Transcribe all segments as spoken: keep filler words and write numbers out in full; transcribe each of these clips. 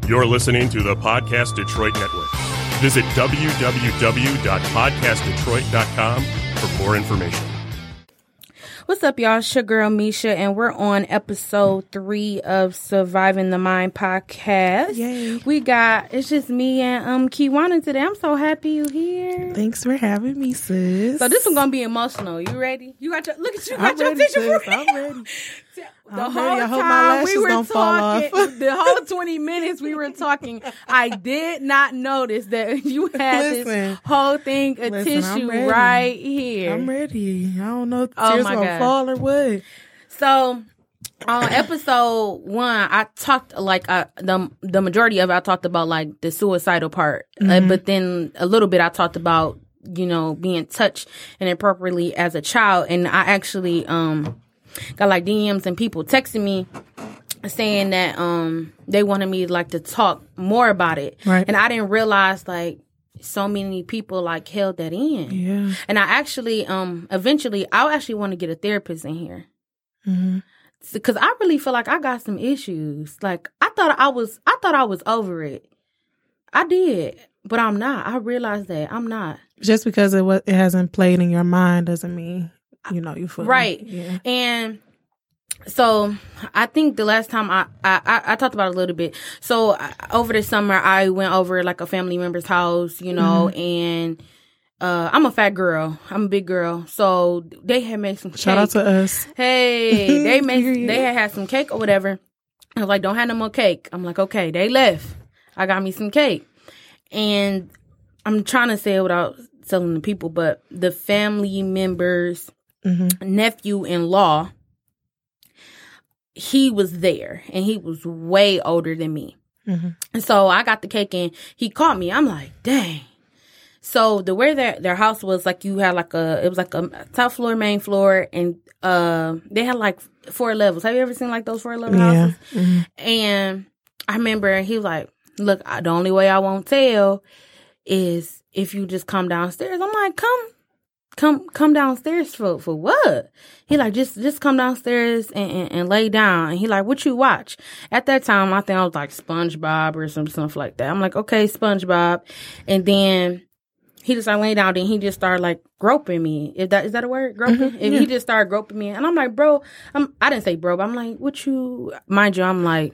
You're listening to the Podcast Detroit Network. Visit w w w dot podcast detroit dot com for more information. What's up, y'all? It's your girl, Misha, and we're on episode three of Surviving the Mind podcast. Yay. We got, it's just me and um Kiwana today. I'm so happy you here. Thanks for having me, sis. So this one's going to be emotional. You ready? You got your, look at you, you I'm got your ready, tissue sis. for me. I'm ready. The I'm whole ready. I hope my time lashes we were don't fall talking, off. the whole twenty minutes we were talking, I did not notice that you had Listen. this whole thing of Listen, I'm tissue ready. right here. I'm ready. I don't know if the Oh, tears my gonna God. fall or what. So on episode one, I talked like uh, the the majority of it, I talked about like the suicidal part, Mm-hmm. uh, but then a little bit I talked about, you know, being touched inappropriately as a child, and I actually um got like D Ms and people texting me saying that um they wanted me like to talk more about it, Right. and I didn't realize like so many people like held that in, Yeah. and I actually um eventually I actually want to get a therapist in here. Mm-hmm. Because I really feel like I got some issues. Like I thought I was, I thought I was over it. I did, but I'm not. I realized that I'm not. Just because it was, it hasn't played in your mind doesn't mean you know you feel Right. Yeah. And so I think the last time I, I, I, I talked about it a little bit. So I, over the summer, I went over like a family member's house, you know, Mm-hmm. and uh, I'm a fat girl. I'm a big girl. So they had made some cake. Shout out to us. Hey, they made, Period. they had had some cake or whatever. I was like, don't have no more cake. I'm like, okay, they left. I got me some cake. And I'm trying to say it without telling the people, but the family member's Mm-hmm. nephew-in-law, he was there, and he was way older than me. Mm-hmm. And so I got the cake, and he called me. I'm like, dang. So the way their their house was, like, you had like a, it was like a top floor, main floor, and uh, they had like four levels. Have you ever seen like those four level Yeah. houses? Mm-hmm. And I remember he was like, look, I, the only way I won't tell is if you just come downstairs. I'm like, come, come, come downstairs for, for what? He like, just, just come downstairs and, and, and lay down. And he like, what you watch? At that time, I think I was like SpongeBob or some stuff like that. I'm like, okay, SpongeBob. And then he just started laying down, then he just started like groping me. Is that is that a word? Groping? Mm-hmm, And yeah. he just started groping me. And I'm like, bro, I'm I didn't say bro, but I'm like, what you, mind you, I'm like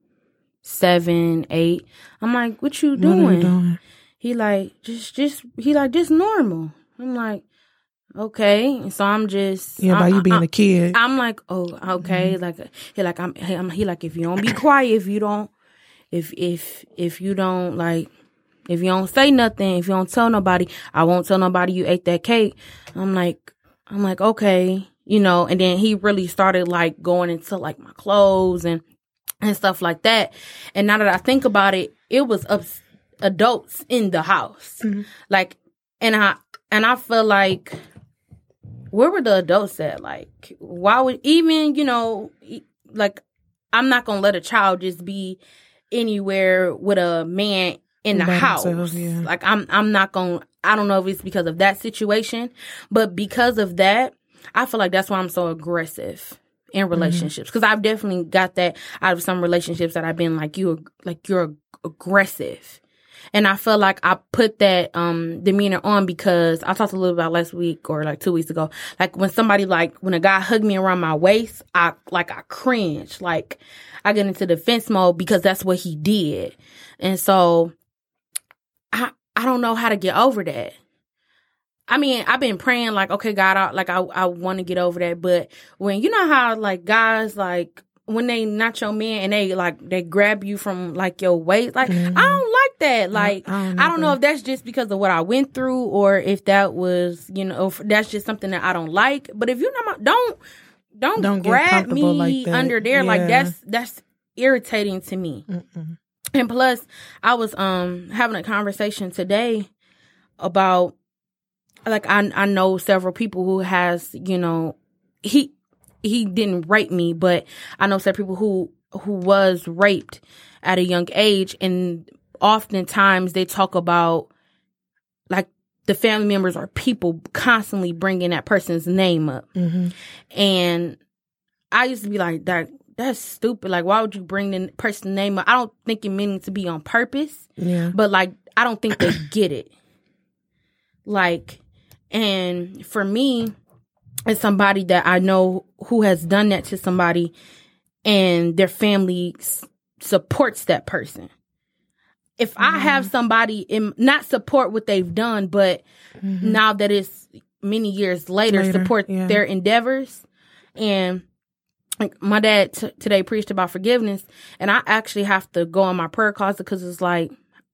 seven, eight. I'm like, what you What are doing? you doing? He like, just just he like, just normal. I'm like, okay. And so I'm just Yeah, by I- you being I- a kid. I'm like, oh, okay. Mm-hmm. Like he like I'm, he, I'm he like, if you don't be quiet, if you don't if if if you don't like if you don't say nothing, if you don't tell nobody, I won't tell nobody you ate that cake. I'm like, I'm like, okay, you know, and then he really started like going into like my clothes and, and stuff like that. And now that I think about it, it was ups, adults in the house. Mm-hmm. Like, and I, and I feel like, where were the adults at? Like, why would even, you know, e- like, I'm not going to let a child just be anywhere with a man in the By house. themselves, yeah. Like I'm I'm not going to I don't know if it's because of that situation, but because of that, I feel like that's why I'm so aggressive in relationships, because I've definitely got that out of some relationships that I've been like you like you're aggressive. And I feel like I put that um demeanor on because I talked a little about last week or like two weeks ago. Like when somebody like when a guy hugged me around my waist, I like I cringe. Like I get into defense mode because that's what he did. And so I I don't know how to get over that. I mean, I've been praying like, okay, God, I, like I I want to get over that, but when you know how like guys like when they not your man and they like they grab you from like your waist, like Mm-hmm. I don't like that. Like I don't I don't know either. if that's just because of what I went through or if that was, you know, if that's just something that I don't like. But if you know, my, don't don't Don't get grab me comfortable like that. under there. Like Yeah. that's that's irritating to me. Mm-mm. And plus, I was um having a conversation today about like I I know several people who has, you know, he he didn't rape me, but I know several people who who was raped at a young age, and oftentimes they talk about like the family members or people constantly bringing that person's name up. Mm-hmm. And I used to be like, that that's stupid. Like, why would you bring the person's name up? I don't think it meaning to be on purpose. Yeah. But, like, I don't think they get it. Like, and for me, as somebody that I know who has done that to somebody and their family s- supports that person. If mm-hmm. I have somebody in, not support what they've done, but mm-hmm. now that it's many years later, later support yeah. their endeavors. And like my dad t- today preached about forgiveness, and I actually have to go on my prayer closet because it's like,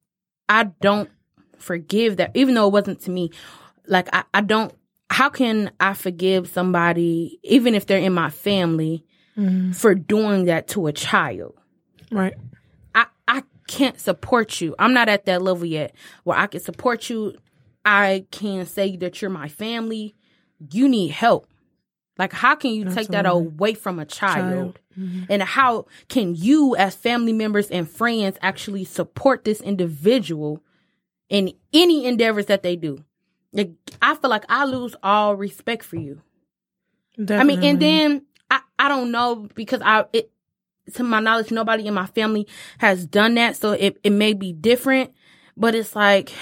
I don't forgive that, even though it wasn't to me. Like, I, I don't, how can I forgive somebody, even if they're in my family, mm-hmm. for doing that to a child? Right. I, I can't support you. I'm not at that level yet where I can support you. I can say that you're my family. You need help. Like, how can you Absolutely. Take that away from a child? child. Mm-hmm. And how can you, as family members and friends, actually support this individual in any endeavors that they do? Like, I feel like I lose all respect for you. Definitely. I mean, and then I, I don't know, because I, it, to my knowledge, nobody in my family has done that. So it, it may be different, but it's like,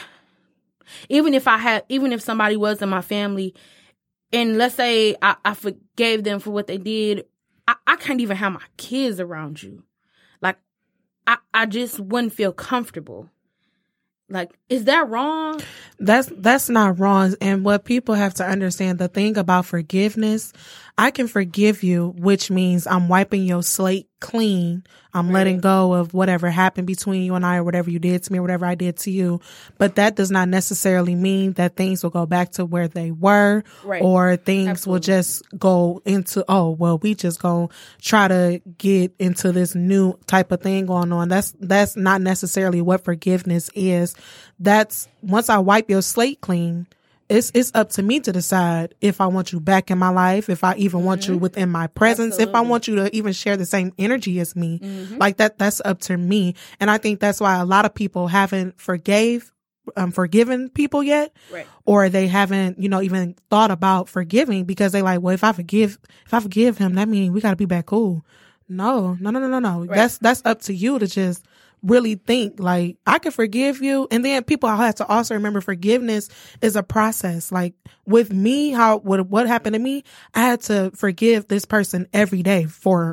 even if I had, even if somebody was in my family, and let's say I, I forgave them for what they did, I, I can't even have my kids around you. Like, I, I just wouldn't feel comfortable. Like, is that wrong? That's that's not wrong. And what people have to understand, the thing about forgiveness, I can forgive you, which means I'm wiping your slate clean. I'm right. letting go of whatever happened between you and I, or whatever you did to me, or whatever I did to you. But that does not necessarily mean that things will go back to where they were, right. or things Absolutely. Will just go into, oh, well, we just gonna try to get into this new type of thing going on. That's, that's not necessarily what forgiveness is. That's, once I wipe your slate clean, It's it's up to me to decide if I want you back in my life, if I even mm-hmm. want you within my presence, Absolutely. If I want you to even share the same energy as me. Mm-hmm. Like that, that's up to me. And I think that's why a lot of people haven't forgave, um, forgiven people yet. Right. Or they haven't, you know, even thought about forgiving, because they like, well, if I forgive, if I forgive him, that means we got to be back cool. No, no, no, no, no, no. Right. That's, that's up to you to just really think, like, I can forgive you. And then people have to also remember, forgiveness is a process. Like with me, how, what, what happened to me, I had to forgive this person every day for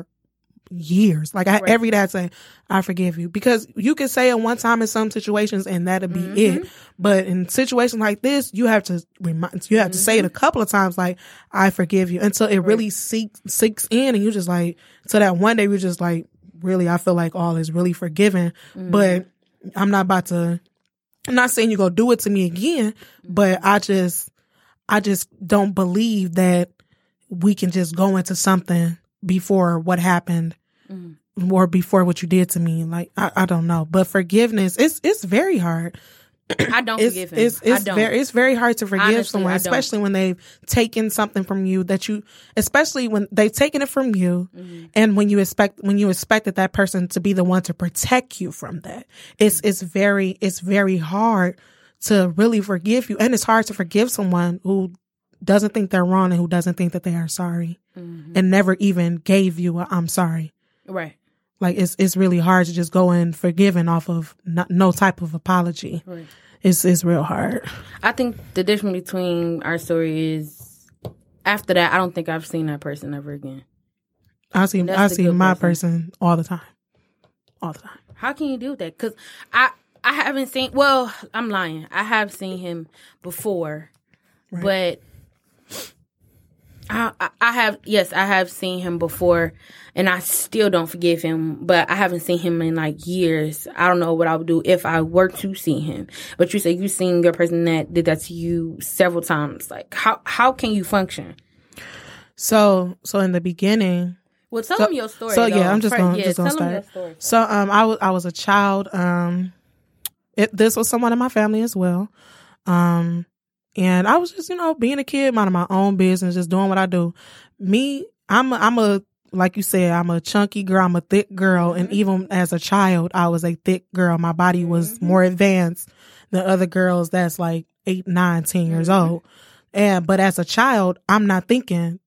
years. Like I, right. every day I'd say, I forgive you, because you can say it one time in some situations and that'll be mm-hmm. it. But in situations like this, you have to remind, you have mm-hmm. to say it a couple of times, like, I forgive you, until it right. really sinks, sinks in. And you just like, so that one day you're just like, really, I feel like all is really forgiven, mm-hmm. but I'm not about to, I'm not saying you're going to do it to me again, but I just, I just don't believe that we can just go into something before what happened mm-hmm. or before what you did to me. Like, I, I don't know, but forgiveness, it's, it's very hard. I don't it's, forgive him. It's, it's, I don't. Very, it's very hard to forgive Honestly, someone, especially when they've taken something from you that you, especially when they've taken it from you, mm-hmm. and when you expect, when you expected that person to be the one to protect you from that. It's, it's very, it's very hard to really forgive you. And it's hard to forgive someone who doesn't think they're wrong and who doesn't think that they are sorry, mm-hmm. and never even gave you a I'm sorry. Right. Like, it's it's really hard to just go in forgiving off of no, no type of apology. Right. It's it's real hard. I think the difference between our story is, after that, I don't think I've seen that person ever again. I see I see my person. person all the time, all the time. How can you do that? Because I I haven't seen. Well, I'm lying. I have seen him before, right. but. I, I have, yes, I have seen him before, and I still don't forgive him, but I haven't seen him in like years. I don't know what I would do if I were to see him. But you say you've seen your person that did that to you several times. Like, how, how can you function? So, so in the beginning. Well, tell so, them your story. So, though. yeah, I'm just going yeah, to tell start. Them your story. So, um, I was, I was a child. Um, it, this was someone in my family as well. Um, And I was just, you know, being a kid, minding my own business, just doing what I do. Me, I'm a, I'm a, like you said, I'm a chunky girl. I'm a thick girl. Mm-hmm. And even as a child, I was a thick girl. My body was mm-hmm. more advanced than other girls that's like eight, nine, ten mm-hmm. years old. And, but as a child, I'm not thinking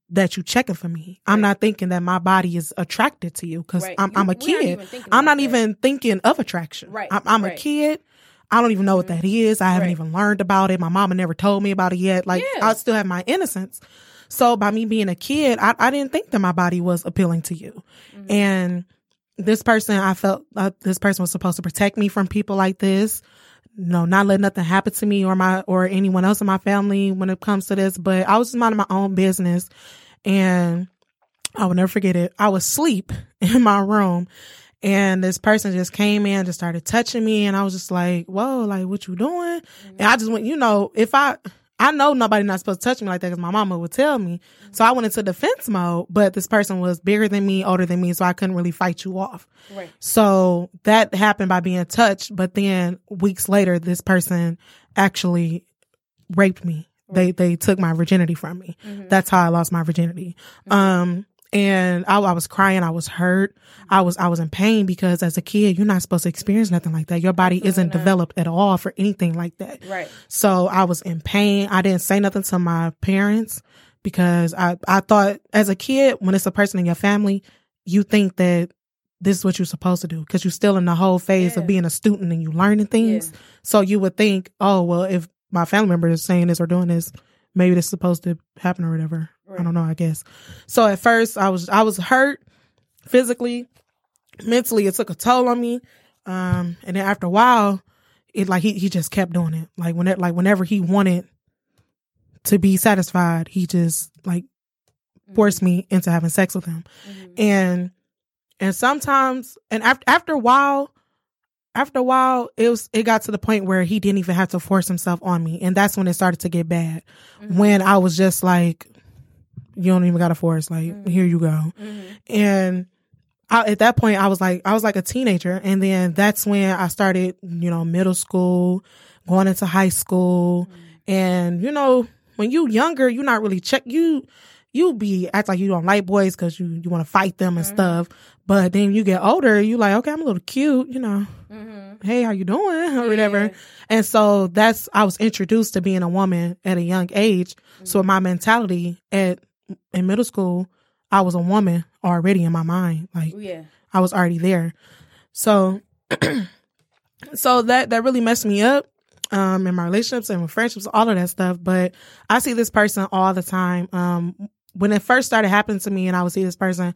that you checking for me. I'm right. not thinking that my body is attracted to you because right. I'm, I'm a kid. I'm not that. even thinking of attraction. Right. I'm, I'm right. a kid. I don't even know mm-hmm. what that is. I haven't right. even learned about it. My mama never told me about it yet. Like yeah. I still have my innocence. So by me being a kid, I, I didn't think that my body was appealing to you. Mm-hmm. And this person, I felt uh, this person was supposed to protect me from people like this. No, not let nothing happen to me or my or anyone else in my family when it comes to this. But I was just minding my own business. And I will never forget it. I was asleep in my room and this person just came in, just started touching me. And I was just like, whoa, like, what you doing? Mm-hmm. And I just went, you know, if I, I know nobody not supposed to touch me like that because my mama would tell me. Mm-hmm. So I went into defense mode, but this person was bigger than me, older than me. So I couldn't really fight you off. Right. So that happened by being touched. But then weeks later, this person actually raped me. They they took my virginity from me. Mm-hmm. That's how I lost my virginity. Mm-hmm. Um, and I, I was crying. I was hurt. Mm-hmm. I was I was in pain because as a kid, you're not supposed to experience nothing like that. Your body Absolutely isn't not. developed at all for anything like that. Right. So I was in pain. I didn't say nothing to my parents because I, I thought as a kid, when it's a person in your family, you think that this is what you're supposed to do because you're still in the whole phase yeah. of being a student and you learning things. Yeah. So you would think, oh, well, if my family member is saying this or doing this, maybe this is supposed to happen or whatever. Right. I don't know, I guess. So at first I was, I was hurt physically, mentally. It took a toll on me. Um, and then after a while, it like, he, he just kept doing it. Like whenever, like whenever he wanted to be satisfied, he just like mm-hmm. forced me into having sex with him. Mm-hmm. And, and sometimes, and after, after a while, After a while, it was, it got to the point where he didn't even have to force himself on me. And that's when it started to get bad. Mm-hmm. When I was just like, you don't even got to force, like, mm-hmm. here you go. Mm-hmm. And I, at that point, I was like, I was like a teenager. And then that's when I started, you know, middle school, going into high school. Mm-hmm. And, you know, when you younger, you're not really check, you, you be act like you don't like boys because you, you want to fight them and mm-hmm. stuff. But then you get older, you like, okay, I'm a little cute, you know. Mm-hmm. Hey, how you doing? Or whatever. Yeah. And so that's, I was introduced to being a woman at a young age. Mm-hmm. So my mentality at, in middle school, I was a woman already in my mind. Like, yeah. I was already there. So, so that, that really messed me up, um, in my relationships and with friendships, all of that stuff. But I see this person all the time. Um, when it first started happening to me and I would see this person,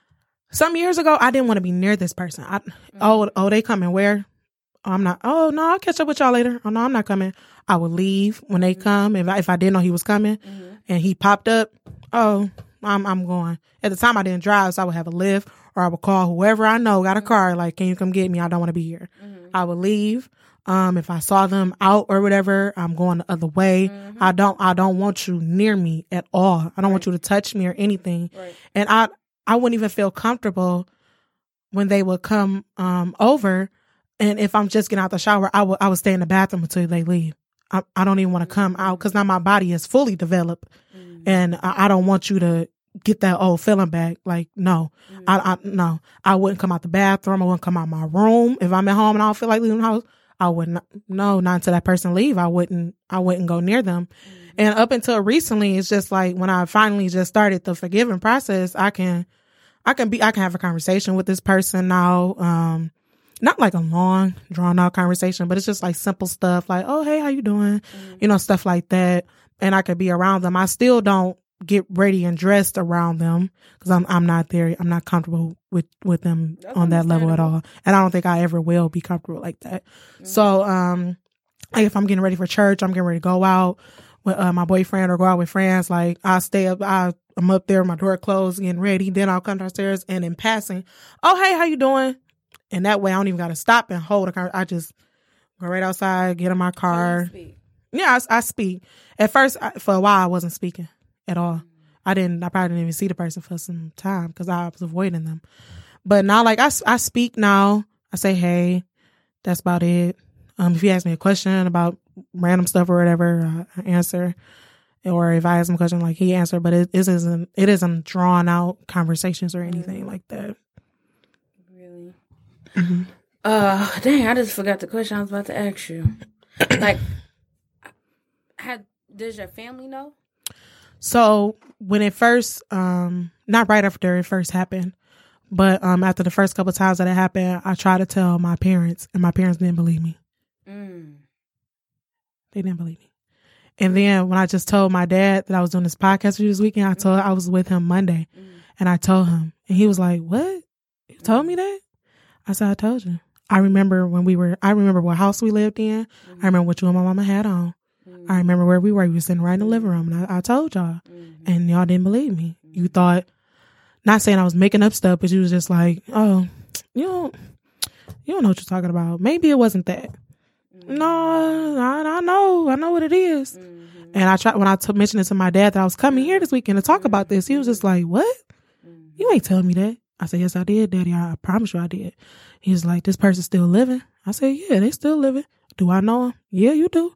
some years ago, I didn't want to be near this person. I, mm-hmm. Oh, oh, they coming where? Oh, I'm not. Oh, no, I'll catch up with y'all later. Oh, no, I'm not coming. I would leave when they mm-hmm. come. If I, if I didn't know he was coming mm-hmm. and he popped up, oh, I'm I'm going. At the time, I didn't drive, so I would have a Lyft or I would call whoever I know got a car. Like, can you come get me? I don't want to be here. Mm-hmm. I would leave. Um, if I saw them out or whatever, I'm going the other way. Mm-hmm. I don't. I don't want you near me at all. I don't right. want you to touch me or anything. Right. And I. I wouldn't even feel comfortable when they would come um, over. And if I'm just getting out the shower, I would I would stay in the bathroom until they leave. I, I don't even want to come out because now my body is fully developed. Mm-hmm. And I, I don't want you to get that old feeling back. Like, no, mm-hmm. I, I no, I wouldn't come out the bathroom. I wouldn't come out my room. If I'm at home and I don't feel like leaving the house, I wouldn't. No, not until that person leave. I wouldn't. I wouldn't go near them. Mm-hmm. And up until recently, it's just like when I finally just started the forgiving process, I can, I can be, I can have a conversation with this person now. Um, not like a long, drawn out conversation, but it's just like simple stuff like, oh, hey, how you doing? Mm-hmm. You know, stuff like that. And I could be around them. I still don't get ready and dressed around them because I'm, I'm not there. I'm not comfortable with, with them That's on that level at all. And I don't think I ever will be comfortable like that. Mm-hmm. So, um, like if I'm getting ready for church, I'm getting ready to go out with uh, my boyfriend or go out with friends, like I stay up, I, I'm up there, my door closed, getting ready. Then I'll come downstairs and in passing, oh, hey, how you doing? And that way I don't even got to stop and hold a car. I just go right outside, get in my car. Yeah, I, I speak. At first, I, for a while, I wasn't speaking at all. Mm-hmm. I didn't, I probably didn't even see the person for some time because I was avoiding them. But now, like, I, I speak now. I say, hey, that's about it. Um, if you ask me a question about random stuff or whatever, uh, I answer. Or if I ask him a question, like he answered, but it, it isn't it isn't drawn out conversations or anything mm-hmm. like that. Really? Mm-hmm. Uh, dang! I just forgot the question I was about to ask you. Like, had does your family know? So when it first, um, not right after it first happened, but um, after the first couple times that it happened, I tried to tell my parents, and my parents didn't believe me. Mm. They didn't believe me. And then when I just told my dad that I was doing this podcast for you this weekend, I told I was with him Monday, mm. and I told him, and he was like, "What? You told me that?" I said, "I told you." I remember when we were. I remember what house we lived in. Mm. I remember what you and my mama had on. Mm. I remember where we were. We were sitting right in the living room, and I, I told y'all, mm. and y'all didn't believe me. You thought. Not saying I was making up stuff, but you was just like, oh, you don't, you don't know what you're talking about. Maybe it wasn't that. Mm-hmm. No, I, I know. I know what it is. Mm-hmm. And I tried, when I t- mentioned it to my dad that I was coming here this weekend to talk mm-hmm. about this, he was just like, what? Mm-hmm. You ain't telling me that. I said, yes, I did, Daddy. I, I promise you I did. He was like, this person's still living. I said, yeah, they still living. Do I know him? Yeah, you do.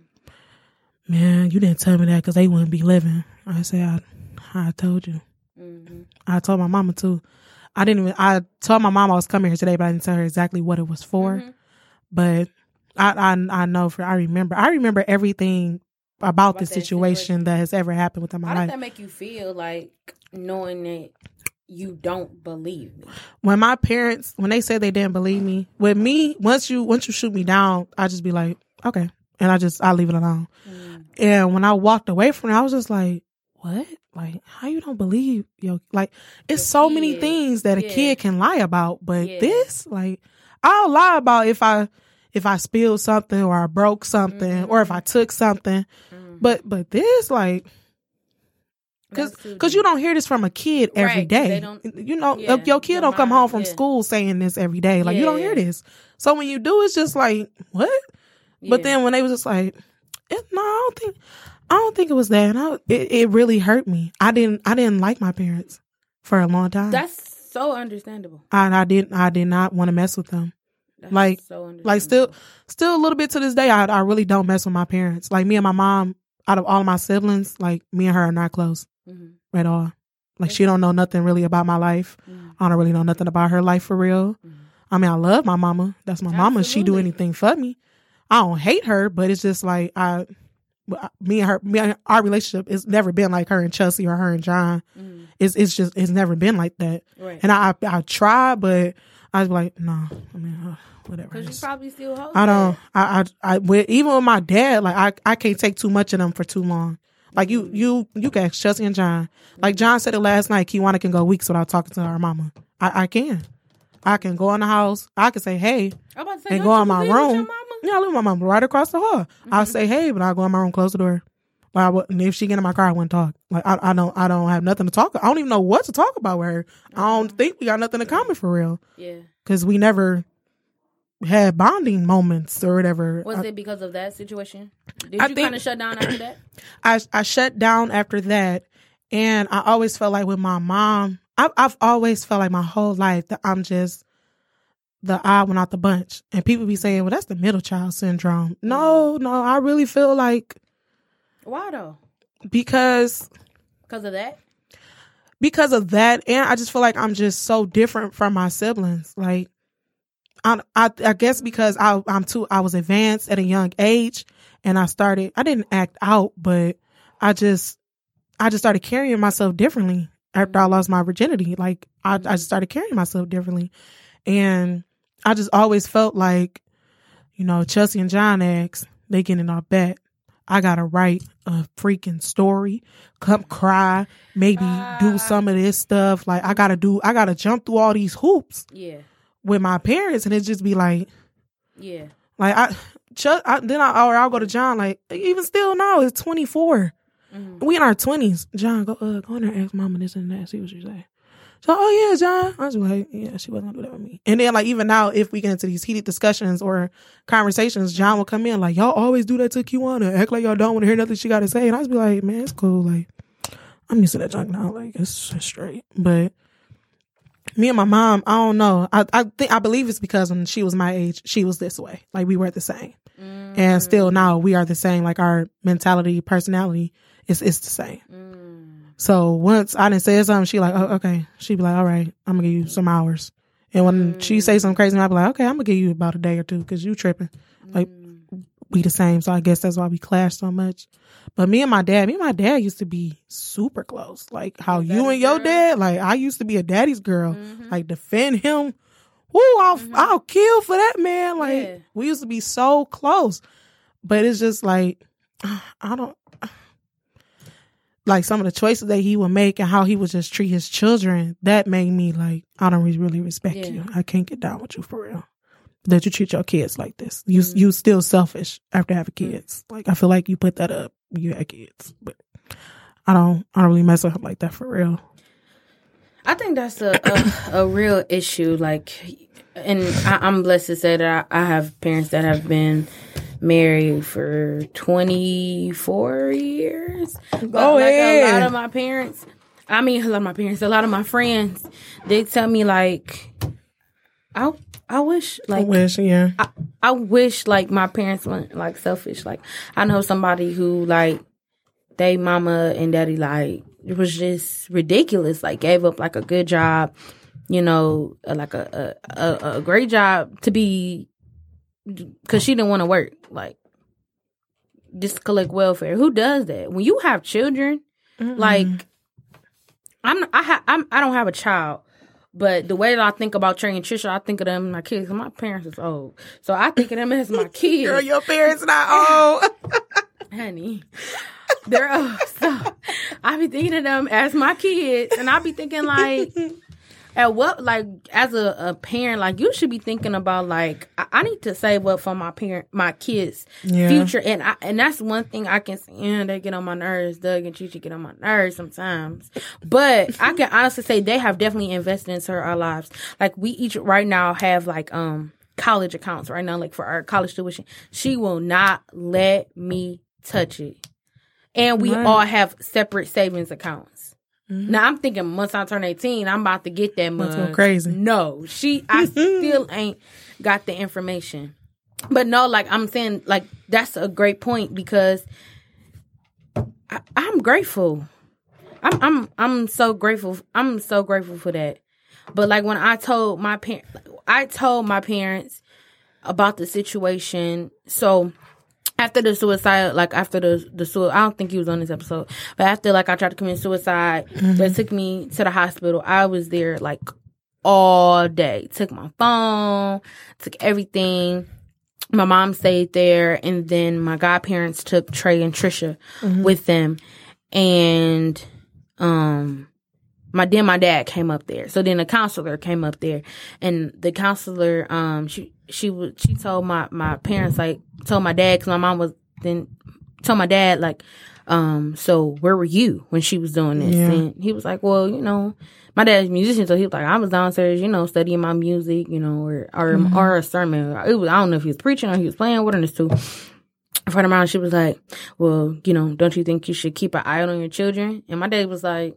Mm-hmm. Man, you didn't tell me that because they wouldn't be living. I said, I, I told you. Mm-hmm. I told my mama too. I didn't even, I told my mom I was coming here today, but I didn't tell her exactly what it was for. Mm-hmm. But I, I, I know for, I remember, I remember everything about, about the situation, situation that has ever happened within my How life. How does that make you feel, like knowing that you don't believe me? When my parents, when they said they didn't believe me, with me, once you, once you shoot me down, I just be like, okay. And I just, I leave it alone. Mm. And when I walked away from it, I was just like, what? Like, how you don't believe, yo? Like, it's so kid. many things that a yeah. kid can lie about, but yeah. this, like, I'll lie about if I, if I spilled something or I broke something mm-hmm. or if I took something, mm-hmm. but, but this, like, cause, cause you don't hear this from a kid every right. day. You know, yeah. your kid don't come home from yeah. school saying this every day. Like, yeah. you don't hear this. So when you do, it's just like, what? Yeah. But then when they was just like, it, no, I don't think. I don't think it was that. I, it, it really hurt me. I didn't. I didn't like my parents for a long time. That's so understandable. I, I didn't. I did not want to mess with them. That's like, so like still, still a little bit to this day. I, I really don't mess with my parents. Like me and my mom. Out of all of my siblings, like me and her are not close mm-hmm. at all. Like she don't know nothing really about my life. Mm-hmm. I don't really know nothing about her life for real. Mm-hmm. I mean, I love my mama. That's my Absolutely. mama. She do anything for me. I don't hate her, but it's just like I. Me and her, me and our relationship has never been like her and Chelsea or her and John. Mm. It's it's just it's never been like that. Right. And I I, I try, but I was like, no, I mean, uh, whatever. Because you probably still hold. I don't. I I, I with, even with my dad, like I I can't take too much of them for too long. Like you you you can ask Chelsea and John. Like John said it last night. Kiwana can go weeks without talking to her mama. I I can. I can go in the house. I can say hey I'm about to say, and go in my room. Yeah, I live with my mom right across the hall. Mm-hmm. I'll say hey, but I'll go in my room, close the door. Like I would, and if she get in my car, I wouldn't talk. Like I, I don't, I don't have nothing to talk. I don't even know what to talk about with her. Mm-hmm. I don't think we got nothing in common for real. Yeah, because we never had bonding moments or whatever. Was I, it because of that situation? Did I you kind of shut down after that? I I shut down after that, and I always felt like with my mom, I, I've always felt like my whole life that I'm just the odd one out the bunch. And people be saying, well, that's the middle child syndrome. No, no, I really feel like. Why though? Because. Because of that? Because of that. And I just feel like I'm just so different from my siblings. Like, I, I, I guess because I, I'm too, I was advanced at a young age and I started, I didn't act out, but I just, I just started carrying myself differently after I lost my virginity. Like, I, I just started carrying myself differently. And I just always felt like, you know, Chelsea and John asked, they get in our bet. I got to write a freaking story, come cry, maybe uh, do some of this stuff. Like, I got to do, I got to jump through all these hoops yeah. with my parents. And it just be like, yeah. Like, I, Ch- I then I, or I'll go to John, like, even still now, it's twenty-four. Mm-hmm. We in our twenties. John, go, uh, go in there and ask mama this and that, see what she say. So, oh yeah, John. I was like, yeah, she wasn't gonna do that with me. And then, like, even now, if we get into these heated discussions or conversations, John will come in like, y'all always do that to Kiwana. Act like y'all don't want to hear nothing she got to say. And I was be like, man, it's cool. Like, I'm used to that junk now. Like, it's, it's straight. But me and my mom, I don't know. I, I think I believe it's because when she was my age, she was this way. Like, we were the same. Mm. And still now we are the same. Like, our mentality, personality is is the same. Mm. So once I didn't say something, she like, oh, okay. She'd be like, all right, I'm gonna give you some hours. And when mm. she say something crazy, I'd be like, okay, I'm gonna give you about a day or two because you tripping. Mm. Like, we the same. So I guess that's why we clash so much. But me and my dad, me and my dad used to be super close. Like how you and your girl? Dad, like I used to be a daddy's girl. Mm-hmm. Like defend him. Woo, I'll, mm-hmm. I'll kill for that man. Like yeah. we used to be so close. But it's just like, I don't, like some of the choices that he would make and how he would just treat his children, that made me like, I don't really respect yeah. you. I can't get down with you for real. That you treat your kids like this. You mm-hmm. you still selfish after having kids. Like I feel like you put that up. You had kids, but I don't. I don't really mess with him like that for real. I think that's a a, a real issue. Like, and I, I'm blessed to say that I, I have parents that have been married for twenty-four years. But oh like yeah. A lot of my parents. I mean, a lot of my parents. A lot of my friends. They tell me like, I. I wish, like, I wish, yeah. I, I wish, like, my parents weren't, like, selfish. Like, I know somebody who, like, they mama and daddy, like, it was just ridiculous. Like, gave up, like, a good job, you know, like, a, a, a, a great job to be, because she didn't want to work. Like, just collect welfare. Who does that? When you have children, mm-hmm. like, I'm, I, ha, I'm, I don't have a child. But the way that I think about Trey and Trisha, I think of them as my kids. My parents is old. So I think of them as my kids. Girl, your parents not old. Honey. They're old. So I be thinking of them as my kids. And I be thinking like, at what, like, as a, a parent, like, you should be thinking about, like, I, I need to save up for my parent, my kids' yeah. future. And I, and that's one thing I can say, yeah, they get on my nerves. Doug and Chichi get on my nerves sometimes. But I can honestly say they have definitely invested into our lives. Like, we each right now have, like, um college accounts right now, like, for our college tuition. She will not let me touch it. And we right. all have separate savings accounts. Mm-hmm. Now, I'm thinking once I turn eighteen, I'm about to get that money. That's crazy. No, she, I still ain't got the information. But no, like, I'm saying, like, that's a great point because I, I'm grateful. I'm, I'm, I'm so grateful. I'm so grateful for that. But, like, when I told my parents, I told my parents about the situation. So, after the suicide, like, after the, the suicide, I don't think he was on this episode, but after, like, I tried to commit suicide, mm-hmm. they took me to the hospital. I was there, like, all day. Took my phone, took everything. My mom stayed there, and then my godparents took Trey and Trisha mm-hmm. with them. And, um... My then my dad came up there. So then the counselor came up there, and the counselor um she she was she told my my parents, like, told my dad, because my mom was then told my dad, like, um so where were you when she was doing this? Yeah. And he was like, well, you know, my dad's a musician, so he was like, I was downstairs, you know, studying my music, you know, or or, mm-hmm. or a sermon. It was, I don't know if he was preaching or he was playing. One of the two. In front of mom, she was like, well, you know, don't you think you should keep an eye on your children? And my dad was like,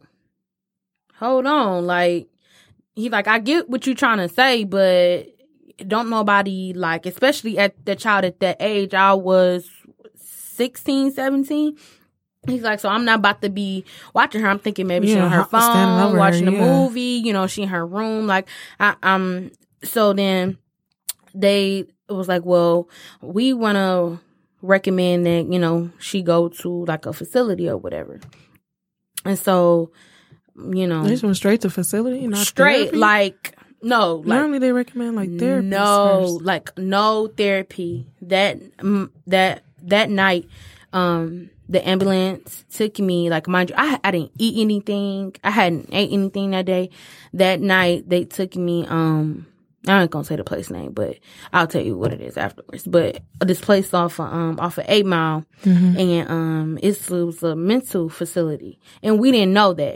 hold on, like, he like, I get what you're trying to say, but don't nobody, like, especially at the child at that age, I was sixteen, seventeen. He's like, so I'm not about to be watching her. I'm thinking maybe yeah, she on her phone, watching her, yeah. a movie, you know, she in her room. Like, I, um, so then they was like, well, we want to recommend that, you know, she go to, like, a facility or whatever. And so, you know, they just went straight to facility, not straight therapy? Like, no, like, normally they recommend, like, therapy. No, first. like, no therapy. That um, that that night, um, the ambulance took me. Like, mind you, I I didn't eat anything. I hadn't ate anything that day. That night, they took me. Um, I ain't gonna say the place name, but I'll tell you what it is afterwards. But this place off of, um off of Eight Mile, mm-hmm. and um it was a mental facility, and we didn't know that.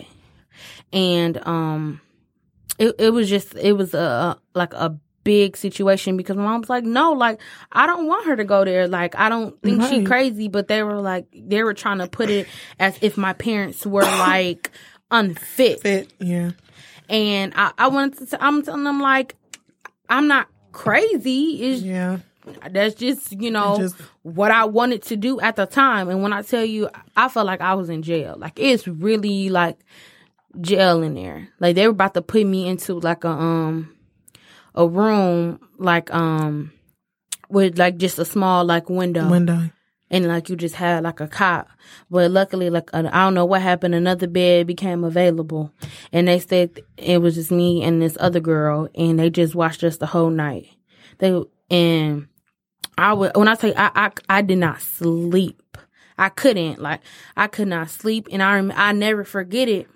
And um, it it was just it was a like a big situation because my mom was like, no, like, I don't want her to go there. Like, I don't think right. she crazy. But they were like, they were trying to put it as if my parents were like unfit. Fit, yeah. And I I wanted to. I'm telling them, like, I'm not crazy. It's, yeah. That's just, you know, just, what I wanted to do at the time. And when I tell you, I felt like I was in jail. Like, it's really like jail in there. Like, they were about to put me into like a um a room, like um with like just a small like window. Window. And, like, you just had, like, a cot. But luckily, like, I don't know what happened. Another bed became available. And they said it was just me and this other girl. And they just watched us the whole night. They And I would, when I say I, I, I did not sleep. I couldn't. Like, I could not sleep. And I, I never forget it.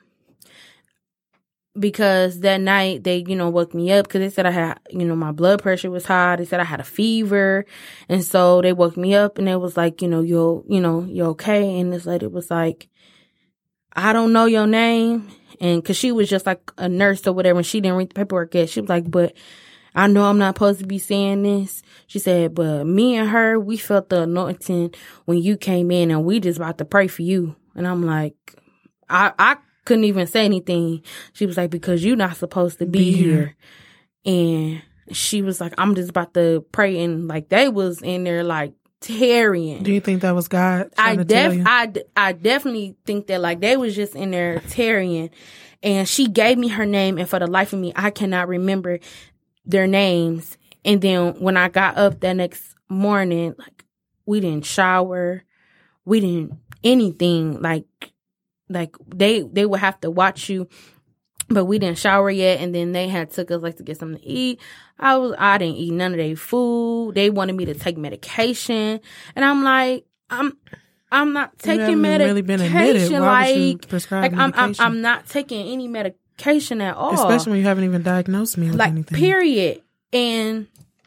Because that night they, you know, woke me up because they said I had, you know, my blood pressure was high. They said I had a fever. And so they woke me up and it was like, you know, you're, you know, you're okay. And this lady was like, I don't know your name. And cause she was just like a nurse or whatever. And she didn't read the paperwork yet. She was like, but I know I'm not supposed to be saying this. She said, but me and her, we felt the anointing when you came in and we just about to pray for you. And I'm like, I, I, couldn't even say anything. She was like, because you're not supposed to be, be here. here. And she was like, I'm just about to pray. And like, they was in there like tearing. Do you think that was God? I def, I, I definitely think that like they was just in there tearing. And she gave me her name. And for the life of me, I cannot remember their names. And then when I got up that next morning, like we didn't shower. We didn't anything like, Like they, they would have to watch you, but we didn't shower yet. And then they had took us like to get something to eat. I was, I didn't eat none of their food. They wanted me to take medication, and I'm like, I'm, I'm not taking medication. Really been admitted. Why like, would you prescribe like medication? I'm, I'm, I'm not taking any medication at all. Especially when you haven't even diagnosed me with like, anything. Period. And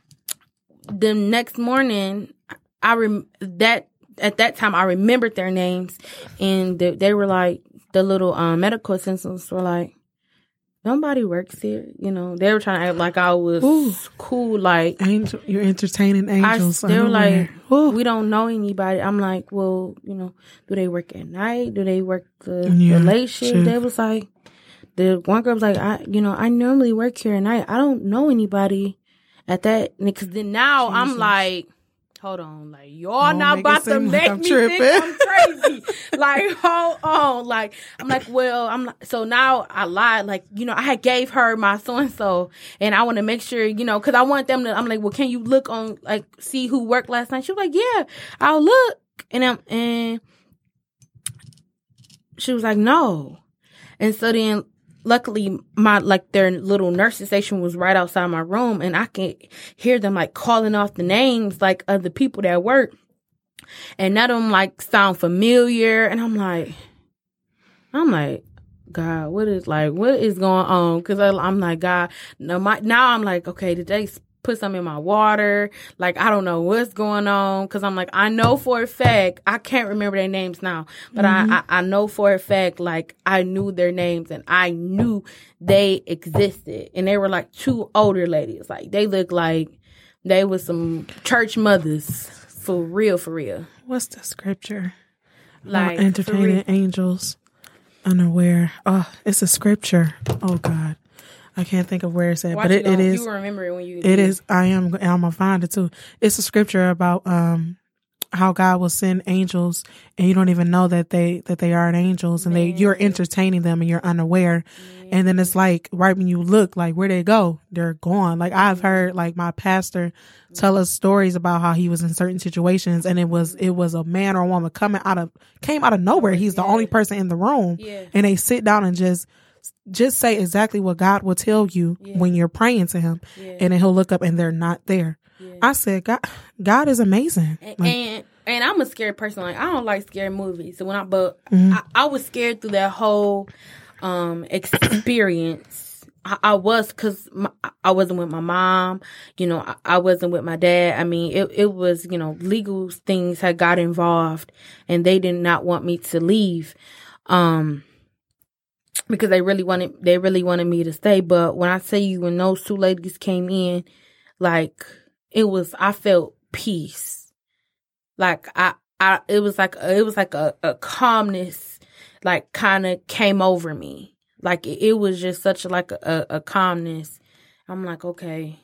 the next morning, I rem that. At that time, I remembered their names, and they, they were like, the little um, medical assistants were like, nobody works here. You know, they were trying to act like I was Ooh. cool. Like, Angel, you're entertaining angels. I, they were like, Ooh. we don't know anybody. I'm like, well, you know, do they work at night? Do they work the, yeah, the late shift? Sure. They was like, the one girl was like, I, you know, I normally work here at night. I don't know anybody at that. Because then now Jesus. I'm like, hold on, like, y'all don't not about to make like me tripping. think I'm crazy. Like, hold on. Like, I'm like, well, I'm like, so now I lied. Like, you know, I had gave her my so-and-so, and I want to make sure, you know, because I want them to, I'm like, well, can you look on, like, see who worked last night? She was like, yeah, I'll look. And I'm, and she was like, no. And so then, luckily, my, like, their little nurse's station was right outside my room, and I can hear them, like, calling off the names, like, of the people that work. And none of them, like, sound familiar. And I'm like, I'm like, God, what is, like, what is going on? Because I'm like, God, no, my, now I'm like, okay, did they put some in my water? Like, I don't know what's going on. Because I'm like, I know for a fact, I can't remember their names now, but mm-hmm. I, I I know for a fact, like, I knew their names and I knew they existed. And they were like two older ladies. Like, they looked like they was some church mothers. For real, for real. What's the scripture? Like, oh, entertaining angels unaware. Oh, it's a scripture. Oh, God. I can't think of where it's at, Watch but it, it is. You remember it when you. It did. is. I am. I'm gonna find it too. It's a scripture about um how God will send angels, and you don't even know that they that they are angels, and Man. they you're entertaining them, and you're unaware, Man. and then it's like right when you look, like where they go, they're gone. Like I've heard like my pastor tell us stories about how he was in certain situations, and it was it was a man or a woman coming out of came out of nowhere. He's the yeah. only person in the room, yeah. and they sit down and just. Just say exactly what God will tell you yeah. when you're praying to him, yeah. and then he'll look up and they're not there. Yeah. I said, God, God is amazing. And, like, and and I'm a scared person. Like, I don't like scary movies. So when I but mm-hmm. I, I was scared through that whole um experience. I, I was because I wasn't with my mom. You know, I, I wasn't with my dad. I mean, it it was, you know, legal things had got involved, and they did not want me to leave. Um. Because they really wanted, they really wanted me to stay. But when I tell you, when those two ladies came in, like, it was, I felt peace. Like, I, I, it was like, it was like a, a calmness, like, kind of came over me. Like, it, it was just such a, like a, a calmness. I'm like, okay.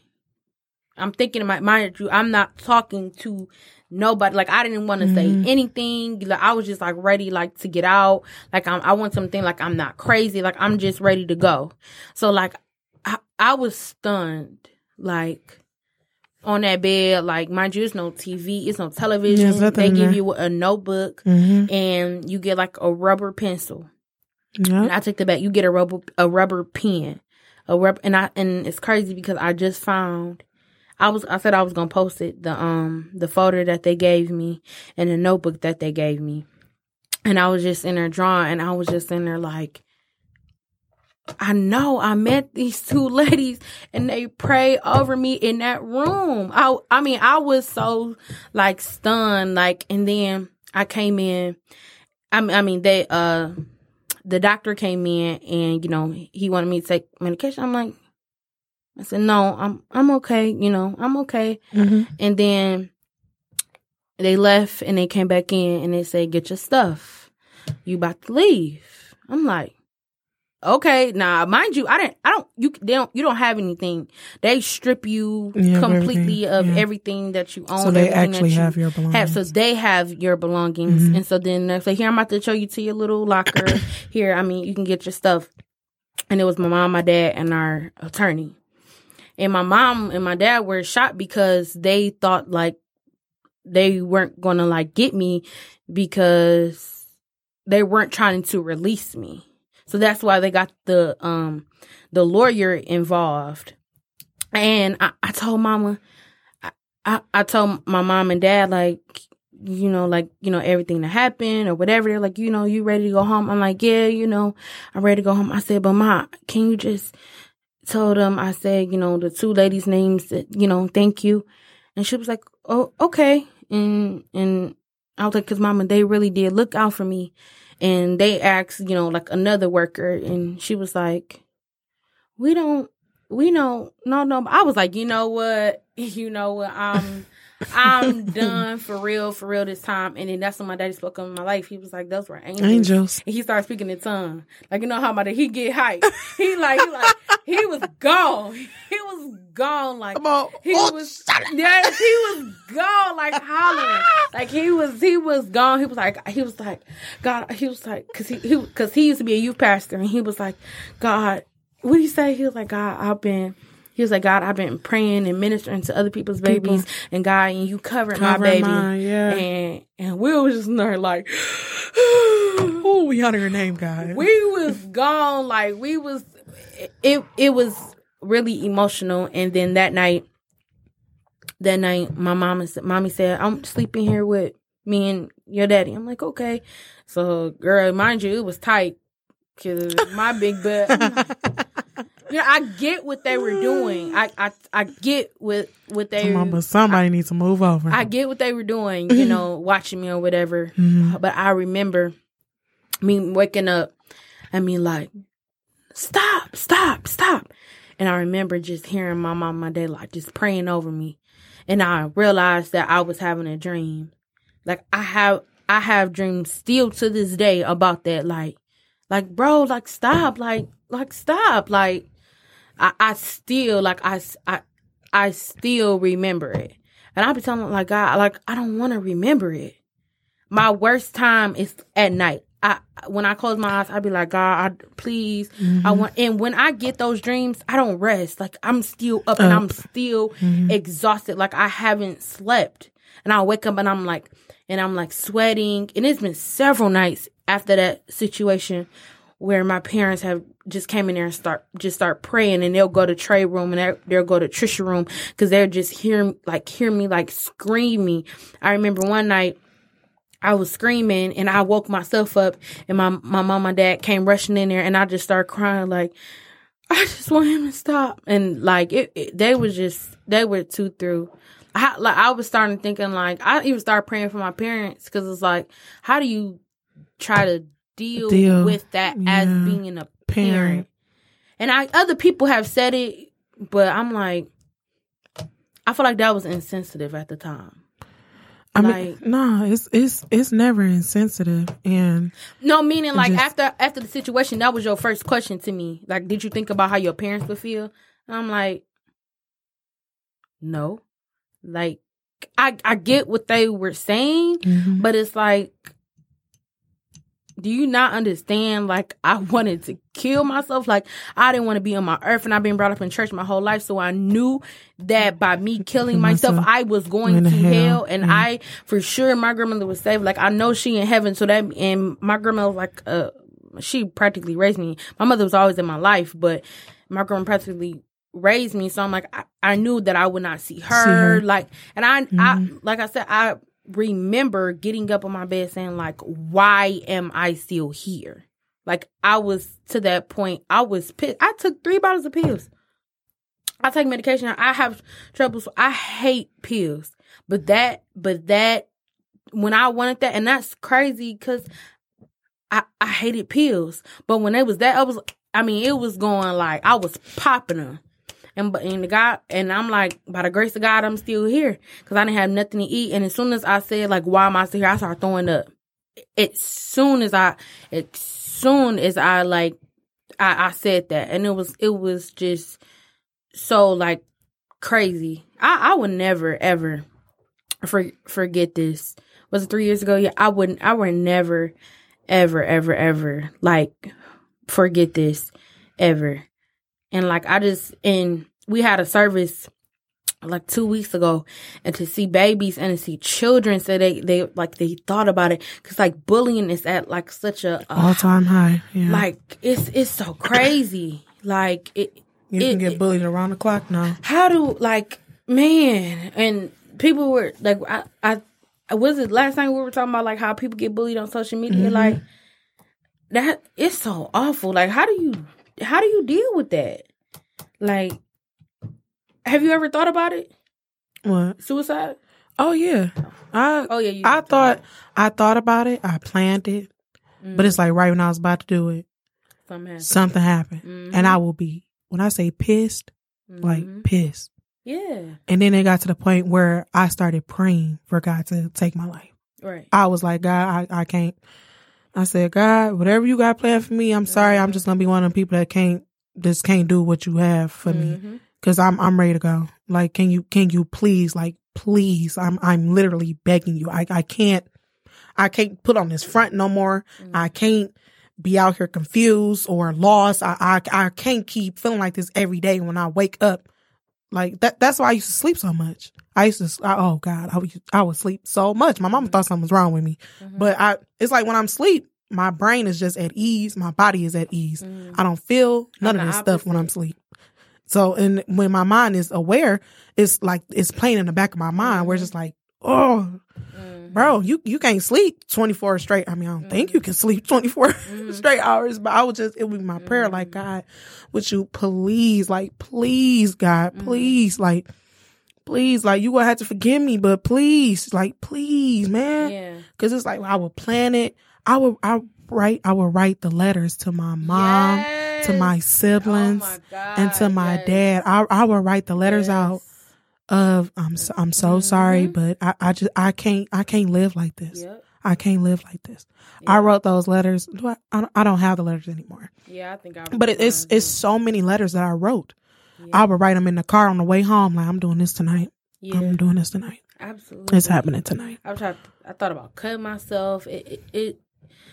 I'm thinking, my, mind you, I'm not talking to nobody. Like, I didn't want to mm-hmm. say anything. Like, I was just like ready, like, to get out. Like, I'm, I want something like I'm not crazy. Like, I'm just ready to go. So, like, I, I was stunned. Like, on that bed. Like, mind you, it's no T V, it's no television. Yeah, they give there. you a notebook mm-hmm. and you get like a rubber pencil. Yep. And I take the back. You get a rubber a rubber pen, a rubber, and I and it's crazy because I just found. I was I said I was gonna post it the um the folder that they gave me and the notebook that they gave me, and I was just in there drawing, and I was just in there like, I know I met these two ladies and they prayed over me in that room. I I mean I was so like stunned, like, and then I came in. I mean I mean they uh. The doctor came in and, you know, he wanted me to take medication. I'm like, I said, no, I'm I'm okay. You know, I'm okay. Mm-hmm. And then they left and they came back in and they said, get your stuff. You about to leave. I'm like, okay. Now, mind you, I didn't, I don't, you they don't, you don't have anything. They strip you yeah, completely everything. of yeah. everything that you own. So they actually you have your belongings. Have, so they have your belongings. Mm-hmm. And so then they say, here, I'm about to show you to your little locker. Here, I mean, you can get your stuff. And it was my mom, my dad, and our attorney. And my mom and my dad were shocked because they thought like they weren't going to like get me because they weren't trying to release me. So that's why they got the um the lawyer involved. And I, I told mama, I, I, I told my mom and dad, like, you know, like, you know, everything that happened or whatever. They're like, you know, you ready to go home? I'm like, yeah, you know, I'm ready to go home. I said, but Ma, can you just told them, I said, you know, the two ladies' names, that, you know, thank you. And she was like, oh, okay. And, and I was like, cause mama, they really did look out for me. And they asked, you know, like another worker, and she was like, we don't, we don't, no, no. I was like, you know what? You know what? I'm, I'm done for real, for real this time. And then that's when my daddy spoke in my life. He was like, those were angels. Angels. And he started speaking in tongue. Like, you know how my dad, he get hyped. He like, he like, he was gone. He was gone. Like, Come on. he oh, was, yes, he was gone, like hollering. Like, he was, he was gone. He was like, he was like, God, he was like, cause he, he, cause he used to be a youth pastor. And he was like, God, what did he say? He was like, God, I've been, He was like, God, I've been praying and ministering to other people's babies, People. and God, and you covered Cover my baby. Mine, yeah. And and we was just in there like, oh, we honor your name, God. We was gone, like we was. It it was really emotional. And then that night, that night, my mama said, mommy said, I'm sleeping here with me and your daddy. I'm like, okay. So, girl, mind you, it was tight because my big butt. Yeah, I get what they were doing. I I, I get what what they. Come on, but somebody I, needs to move over. I get what they were doing, you know, watching me or whatever. Mm-hmm. But I remember me waking up and me like, stop, stop, stop. And I remember just hearing my mom, my dad, like just praying over me, and I realized that I was having a dream. Like I have, I have dreams still to this day about that. Like, like bro, like stop, like, like stop, like. I, I still, like, I, I, I still remember it. And I'll be telling them, like, God, like, I don't want to remember it. My worst time is at night. I When I close my eyes, I'll be like, God, I, please, mm-hmm. I want, and when I get those dreams, I don't rest. Like, I'm still up, up. and I'm still mm-hmm. exhausted. Like, I haven't slept. And I wake up and I'm like, and I'm like sweating. And it's been several nights after that situation where my parents have just came in there and start just start praying, and they'll go to Trey room and they'll go to Trisha room because they're just hearing like hear me like screaming. I remember one night I was screaming and I woke myself up, and my my mom and dad came rushing in there, and I just started crying like, I just want him to stop. And like it, it they was just they were too through. I like I was starting thinking like I even started praying for my parents because it's like, how do you try to Deal, deal with that yeah. as being a parent. parent. And I other people have said it, but I'm like, I feel like that was insensitive at the time. I like, mean, no, it's it's it's never insensitive, and no, meaning like just, after after the situation, that was your first question to me. Like, did you think about how your parents would feel? And I'm like, no, like I I get what they were saying, mm-hmm. but it's like. do you not understand? Like, I wanted to kill myself. Like, I didn't want to be on my earth, and I've been brought up in church my whole life, so I knew that by me killing myself, myself I was going to hell, hell and mm. I, for sure, my grandmother was saved. Like, I know she in heaven, so that, and my grandmother was like, uh, she practically raised me. My mother was always in my life, but my grandma practically raised me, so I'm like, I, I knew that I would not see her, see her. like, and I, mm-hmm. I, like I said, I remember getting up on my bed saying, like, why am I still here? Like, I was to that point, I was pissed. I took three bottles of pills. I take medication. I have trouble, so I hate pills. But that, but that, when I wanted that, and that's crazy, because I, I hated pills. But when it was that, I was, I mean, it was going like, I was popping them. And, and the God, and I'm like, by the grace of God, I'm still here because I didn't have nothing to eat. And as soon as I said, like, why am I still here? I started throwing up. As soon as I, as soon as I like, I, I said that, and it was, it was just so like crazy. I, I would never ever for, forget this. Was it three years ago? Yeah, I wouldn't. I would never, ever, ever, ever like forget this ever. And, like, I just, and we had a service, like, two weeks ago, and to see babies and to see children say they, they like, they thought about it. Because, like, bullying is at, like, such a... Uh, all-time high, yeah. Like, it's it's so crazy. Like, it... You it, can get it, bullied around the clock now. How do, like, man, and people were, like, I, I, was it last time we were talking about, like, how people get bullied on social media? Mm-hmm. Like, that, it's so awful. Like, how do you... How do you deal with that? Like, have you ever thought about it? What? Suicide? Oh yeah. I oh yeah. You I thought I thought about it. I planned it, mm-hmm. but it's like right when I was about to do it, something happened. Something happened, mm-hmm. and I will be when I say pissed, mm-hmm. like pissed. Yeah. And then it got to the point where I started praying for God to take my life. Right. I was like, God, I, I can't. I said, God, whatever you got planned for me, I'm sorry. Mm-hmm. I'm just gonna be one of them people that can't, just can't do what you have for mm-hmm. me, because I'm I'm ready to go. Like, can you can you please, like, please? I'm I'm literally begging you. I I can't I can't put on this front no more. Mm-hmm. I can't be out here confused or lost. I, I I can't keep feeling like this every day when I wake up. Like that. That's why I used to sleep so much. I used to, I, oh God, I would, I would sleep so much. My mama thought something was wrong with me. Mm-hmm. But I, it's like when I'm asleep, my brain is just at ease. My body is at ease. Mm-hmm. I don't feel none I'm of this stuff when I'm asleep. So, and when my mind is aware, it's like, it's playing in the back of my mind mm-hmm. where it's just like, oh, mm-hmm. bro, you, you can't sleep twenty-four straight. I mean, I don't mm-hmm. think you can sleep twenty-four mm-hmm. straight hours, but I would just, it would be my mm-hmm. prayer, like, God, would you please, like, please, God, please, mm-hmm. like, please, like, you gonna have to forgive me, but please, like, please, man. Yeah. Cause it's like, I would plan it. I would, I write, I would write the letters to my mom, yes. to my siblings, oh my God, and to my yes. dad. I, I would write the letters yes. out of, I'm, so, I'm so mm-hmm. sorry, but I, I just, I can't, I can't live like this. Yep. I can't live like this. Yep. I wrote those letters. Do I, I, don't, I don't have the letters anymore. Yeah, I think I. But it, it's, it's so many letters that I wrote. Yeah. I would write them in the car on the way home. Like, I'm doing this tonight. Yeah. I'm doing this tonight. Absolutely. It's happening tonight. I tried, I thought about cutting myself. It, it, it,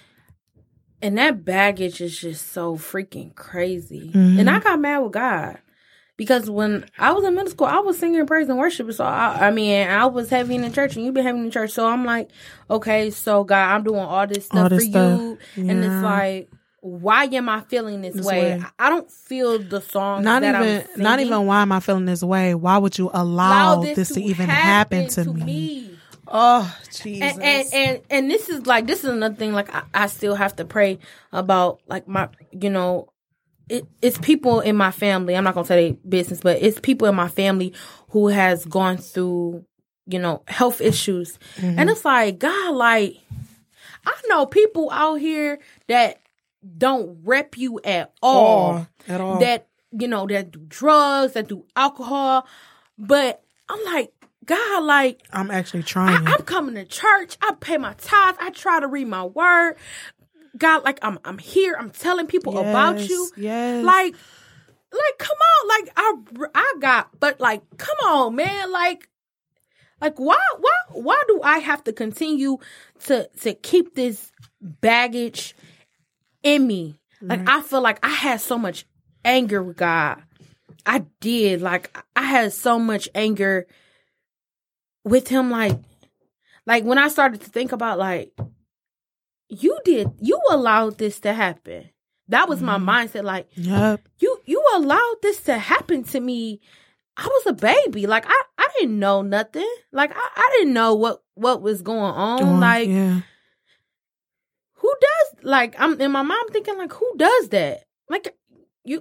and that baggage is just so freaking crazy. Mm-hmm. And I got mad with God because when I was in middle school, I was singing praise and worship. So I, I mean, I was heavy in the church, and you've been heavy in the church. So I'm like, okay, so God, I'm doing all this stuff all this for stuff. you, yeah. and it's like, why am I feeling this, this way? way? I don't feel the song not that even, I'm singing. Not even why am I feeling this way? Why would you allow, allow this, this to, to even happen, happen to, to me? me? Oh, Jesus. And, and and and this is like, this is another thing, like, I, I still have to pray about, like, my, you know, it, it's people in my family. I'm not going to say their business, but it's people in my family who has gone through, you know, health issues. Mm-hmm. And it's like, God, like, I know people out here that don't rep you at all. Oh, at all. That, you know, that do drugs, that do alcohol. But I'm like, God, like, I'm actually trying. I, I'm coming to church. I pay my tithes. I try to read my word. God, like, I'm I'm here. I'm telling people yes, about you. Yes. Like, like, come on. Like, I I got, but like, come on, man. Like, like, why why why do I have to continue to to keep this baggage in me. Like, Right. I feel like I had so much anger with God. I did. Like, I had so much anger with him. Like, like when I started to think about, like, you did, you allowed this to happen. That was my mindset. Like, Yep. you, you allowed this to happen to me. I was a baby. Like, I, I didn't know nothing. Like, I, I didn't know what, what was going on. Doing- like, yeah. who does, like, I'm in my mom thinking, like, who does that? Like, you,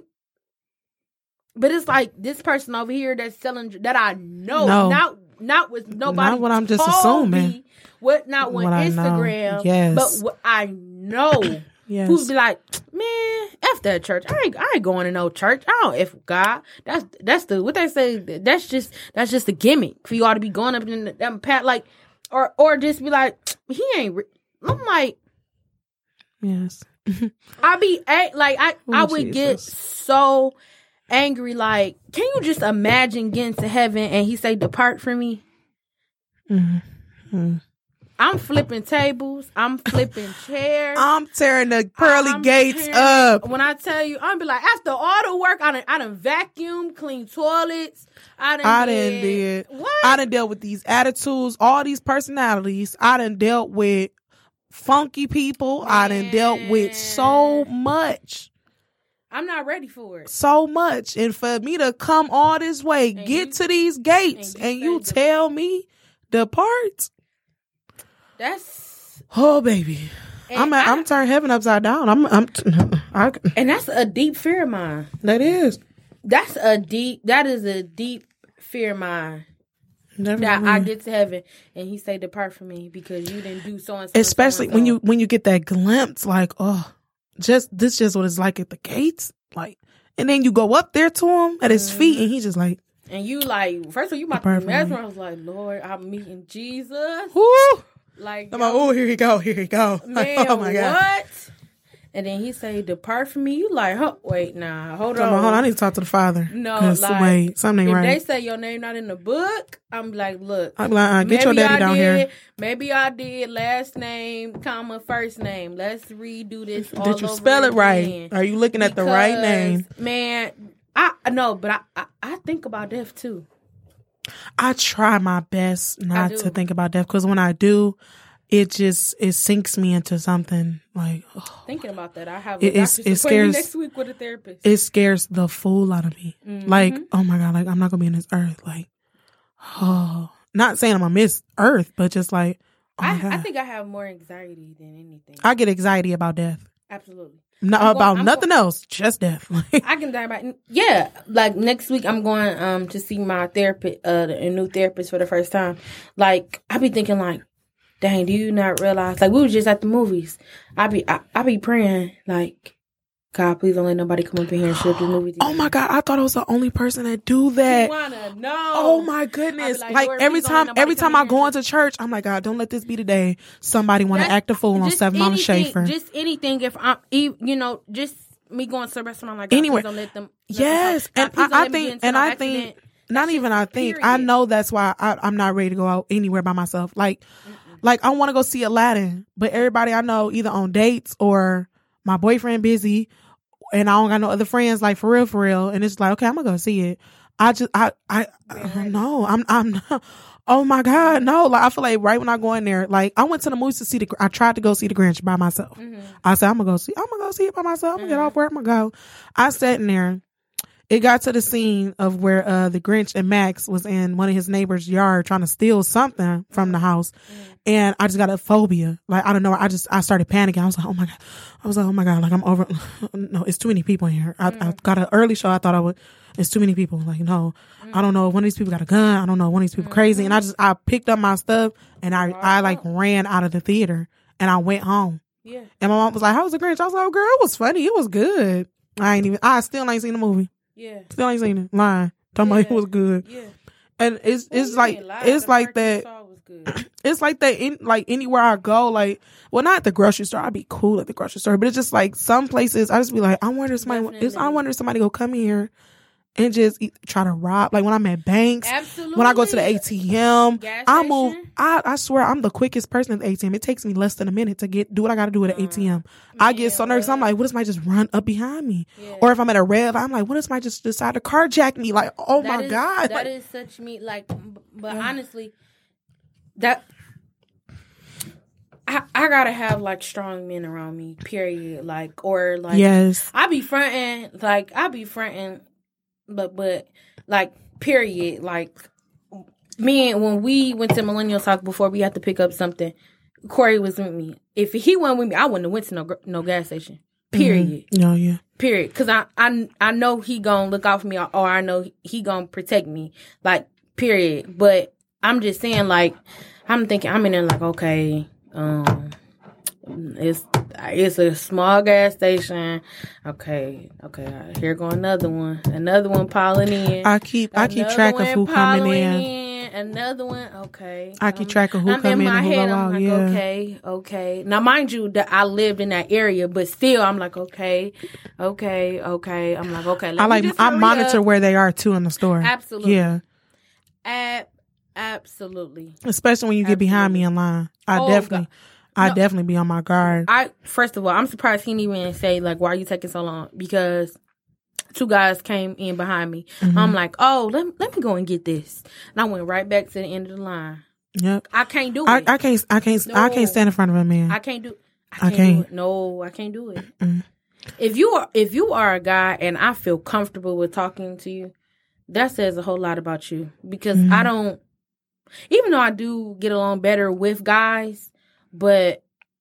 but it's like this person over here that's selling, that I know, No. not, not with nobody. Not what I'm just told assuming. me, what, not on What I know. Instagram, Yes. but what I know. Yes. Who'd be like, man, F that church. I ain't, I ain't going to no church. I don't F God. That's, that's the, what they say, that's just, that's just a gimmick for you all to be going up in the, them pat, like, or, or just be like, he ain't, re-. I'm like, Yes. I be a- like I, Oh, I would get Jesus. so angry. Like, can you just imagine getting to heaven and he say, "Depart from me"? Mm-hmm. I'm flipping tables. I'm flipping chairs. I'm tearing the pearly I'm gates tearing- up. When I tell you, I'm be like, after all the work, I done, I done vacuumed, clean toilets. I done, I did, done did. What? I done dealt with these attitudes, all these personalities. I done dealt with funky people. I done dealt with so much. I'm not ready for it. So much. And for me to come all this way, And get you- to these gates, and you and you say the- tell me depart. That's Oh, baby. and I'm at, I- I'm turning heaven upside down. I'm I'm I, and that's a deep fear of mine. that is. That's a deep. That is a deep fear of mine. That Definitely. I get to heaven and he say, "Depart from me because you didn't do so and so." Especially when you when you get that glimpse, like, oh, just this just what it's like at the gates, like, and then you go up there to him at his feet, and he just like, and you like first of all you about Depart to from be me. mesmerized. I was like, Lord, I'm meeting Jesus. whoo, Like, I'm like, oh, here you go, here you go, man, oh my god, what? And then he say, "Depart from me." You like, huh, wait, nah, hold Come on, on, hold on, I need to talk to the Father. No, 'Cause, like, wait, something if ain't they right. say your name not in the book, I'm like, look, I'm like, uh, get your maybe daddy I down did, here. Maybe I did last name, comma, first name. Let's redo this. All Did you over spell it right? again. Are you looking at the right Because, name? Man, I no, but I, I I think about death too. I try my best not do. to think about death because when I do, it just it sinks me into something like oh, Thinking about that, I have It- a it's- doctor's it appointment scares- next week with a therapist. it scares the fool out of me. Mm-hmm. Like, oh my god, like I'm not gonna be on this earth. Like, oh, not saying I'm gonna miss Earth, but just like, oh my I, god, I think I have more anxiety than anything. I get anxiety about death. Absolutely. Not I'm going- about I'm nothing else, just death. Like, I can die about yeah. Like next week, I'm going um to see my therapist, uh, a new therapist for the first time. Like I be thinking, like, dang, do you not realize? Like we was just at the movies. I be I, I be praying, like, God, please don't let nobody come up in here and shoot the movie. oh my god, I thought I was the only person that do that. You wanna know? Oh my goodness! I be Like, like, Lord, every please don't let time, nobody every come time in I here go and into church, I'm like, God, don't let this be the day somebody want to That's- act a fool on just Seven Mama anything- Schaefer. Just anything. If I'm, e- you know, just me going to the restaurant, like, God, Anyway, please don't let them. let them Yes, come. and God, please I, don't I let me get think, into and no I accident. think, not That's even just I think, I period. know that's why I, I'm not ready to go out anywhere by myself. Like, like I want to go see Aladdin, but everybody I know either on dates or my boyfriend busy, and I don't got no other friends. Like for real, for real, and it's like, okay, I'm gonna go see it. I just, I, I, I no, I'm, I'm not. Oh my God, no! Like I feel like right when I go in there, like I went to the movies to see the. I tried to go see the Grinch by myself. Mm-hmm. I said I'm gonna go see. I'm gonna go see it by myself. I'm gonna get off work. I'm gonna go. I sat in there. It got to the scene of where uh, the Grinch and Max was in one of his neighbor's yard trying to steal something from the house, and I just got a phobia. Like I don't know. I just I started panicking. I was like, oh my God. I was like, oh my God. Like I'm over. No, it's too many people in here. I, I got an early show. I thought I would. It's too many people. Like no, I don't know. One of these people got a gun. I don't know. One of these people crazy. And I just I picked up my stuff and I I like ran out of the theater and I went home. Yeah. And my mom was like, how was the Grinch? I was like, oh, girl, it was funny. It was good. I ain't even, I still ain't seen the movie. Yeah. Still ain't seen it. Lying. Talking about it Yeah. was good. Yeah. And it's, Well, it's you like, ain't lied. it's The like part you that. saw was good. It's like that in, like anywhere I go, like, well, not at the grocery store. I'd be cool at the grocery store, but it's just like some places I just be like, I wonder if somebody, it's, I Definitely. wonder if somebody go come here and just eat, try to rob. Like when I'm at banks, Absolutely. when I go to the A T M, Gas I station. move. I, I swear I'm the quickest person at the A T M. It takes me less than a minute to get do what I got to do at the A T M. I get so nervous. I'm like, what if somebody just run up behind me? Yeah. Or if I'm at a red light, I'm like, what if somebody just decide to carjack me? Like, oh That my is, god, that like, is such me. Like, but Yeah. honestly, that. I, I gotta have like strong men around me, period. Like, or like, yes, I be fronting, like, I be fronting, but, but, like, period. Like, me and when we went to Millennial Talk before we had to pick up something, Corey was with me. If he wasn't with me, I wouldn't have went to no gr- no gas station, period. Mm-hmm. No, yeah, Period. Because I, I, I know he gonna look out for me, or, or I know he gonna protect me, like, period. But I'm just saying, like, I'm thinking, I'm in there like, okay, Um, it's it's a small gas station. Okay, okay. Here go another one. Another one piling in. I keep I keep Another track of one who coming piling in. in. Another one. Okay. I keep Um, track of who I'm come in in my and who head. go I'm out. like, Yeah, okay, okay. Now, mind you, that I lived in that area, but still, I'm like, okay, okay, okay. I'm like, okay. Let I me like just I hurry monitor up. where they are too in the store. Absolutely. Yeah, Ab- absolutely. especially when you get behind me in line. I Oh, definitely, God. I No. definitely be on my guard. I first of all, I'm surprised he didn't even say like, "Why are you taking so long?" Because two guys came in behind me. Mm-hmm. I'm like, "Oh, let let me go and get this," and I went right back to the end of the line. Yep. I can't do I, it. I can't. I can't. I No. can't stand in front of a man. I can't do. I I can't. can't. Do it. No, I can't do it. Mm. If you are if you are a guy and I feel comfortable with talking to you, that says a whole lot about you. Because Mhm. I don't. Even though I do get along better with guys, but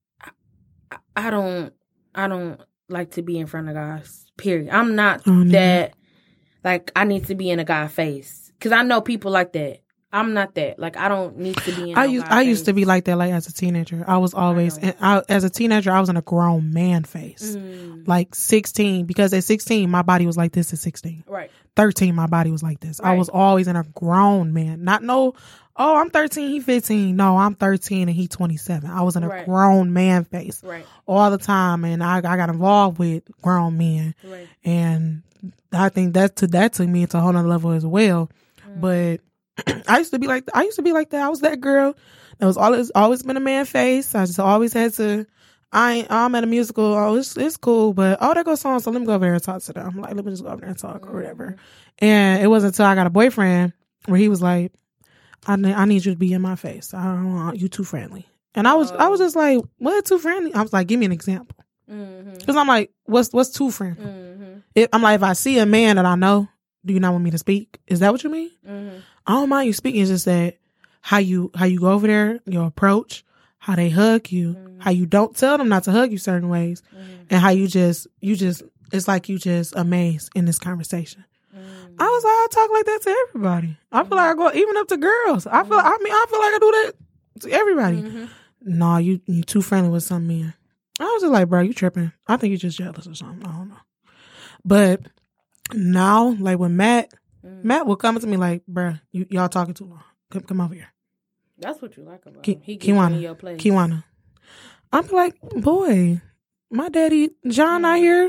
I, I don't. I don't like to be in front of guys. Period. I'm not Oh, no. that. Like I need to be in a guy face because I know people like that. I'm not that. Like I don't need to be in. I no used. guy I used to face. be like that. Like as a teenager, I was always. know. And I, as a teenager, I was in a grown man face. Mm, Like sixteen, because at sixteen, my body was like this. At sixteen, right. thirteen, my body was like this. I Right. was always in a grown man. Not no. Oh, I'm thirteen. He fifteen. No, I'm thirteen and he twenty-seven. I was in a Right. grown man face Right. all the time, and I, I got involved with grown men. Right. And I think that to that took me to a whole nother level as well. Mm. But I used to be like I used to be like that. I was that girl that was always always been a man face. I just always had to. I ain't, I'm at a musical. Oh, it's it's cool, but oh, there goes song. So let me go over there and talk to them. I'm like, let me just go over there and talk or whatever. And it wasn't until I got a boyfriend where he was like, I ne- I need you to be in my face. I don't want you too friendly. And I was I was just like, what too friendly? I was like, give me an example. Mm-hmm. Because I'm like, what's what's too friendly? Mm-hmm. If, I'm like, if I see a man that I know, do you not want me to speak? Is that what you mean? Mm-hmm. I don't mind you speaking. It's just that how you how you go over there, your approach, how they hug you, Mm-hmm. how you don't tell them not to hug you certain ways, Mm-hmm. and how you just you just it's like you just amazed in this conversation. Mm-hmm. I was like, I talk like that to everybody. I feel like I go even up to girls. I feel I mean I feel like I do that to everybody. Mm-hmm. No, you you too friendly with some men. I was just like, bro, you tripping. I think you're just jealous or something. I don't know. But now, like with Matt, Mm-hmm. Matt will come to me like, bruh, you, y'all talking too long. Come, come over here. That's what you like about Ki- him. He gets you in Kiwana. your place. Kiwana. I'm like, boy, my daddy, John, out here.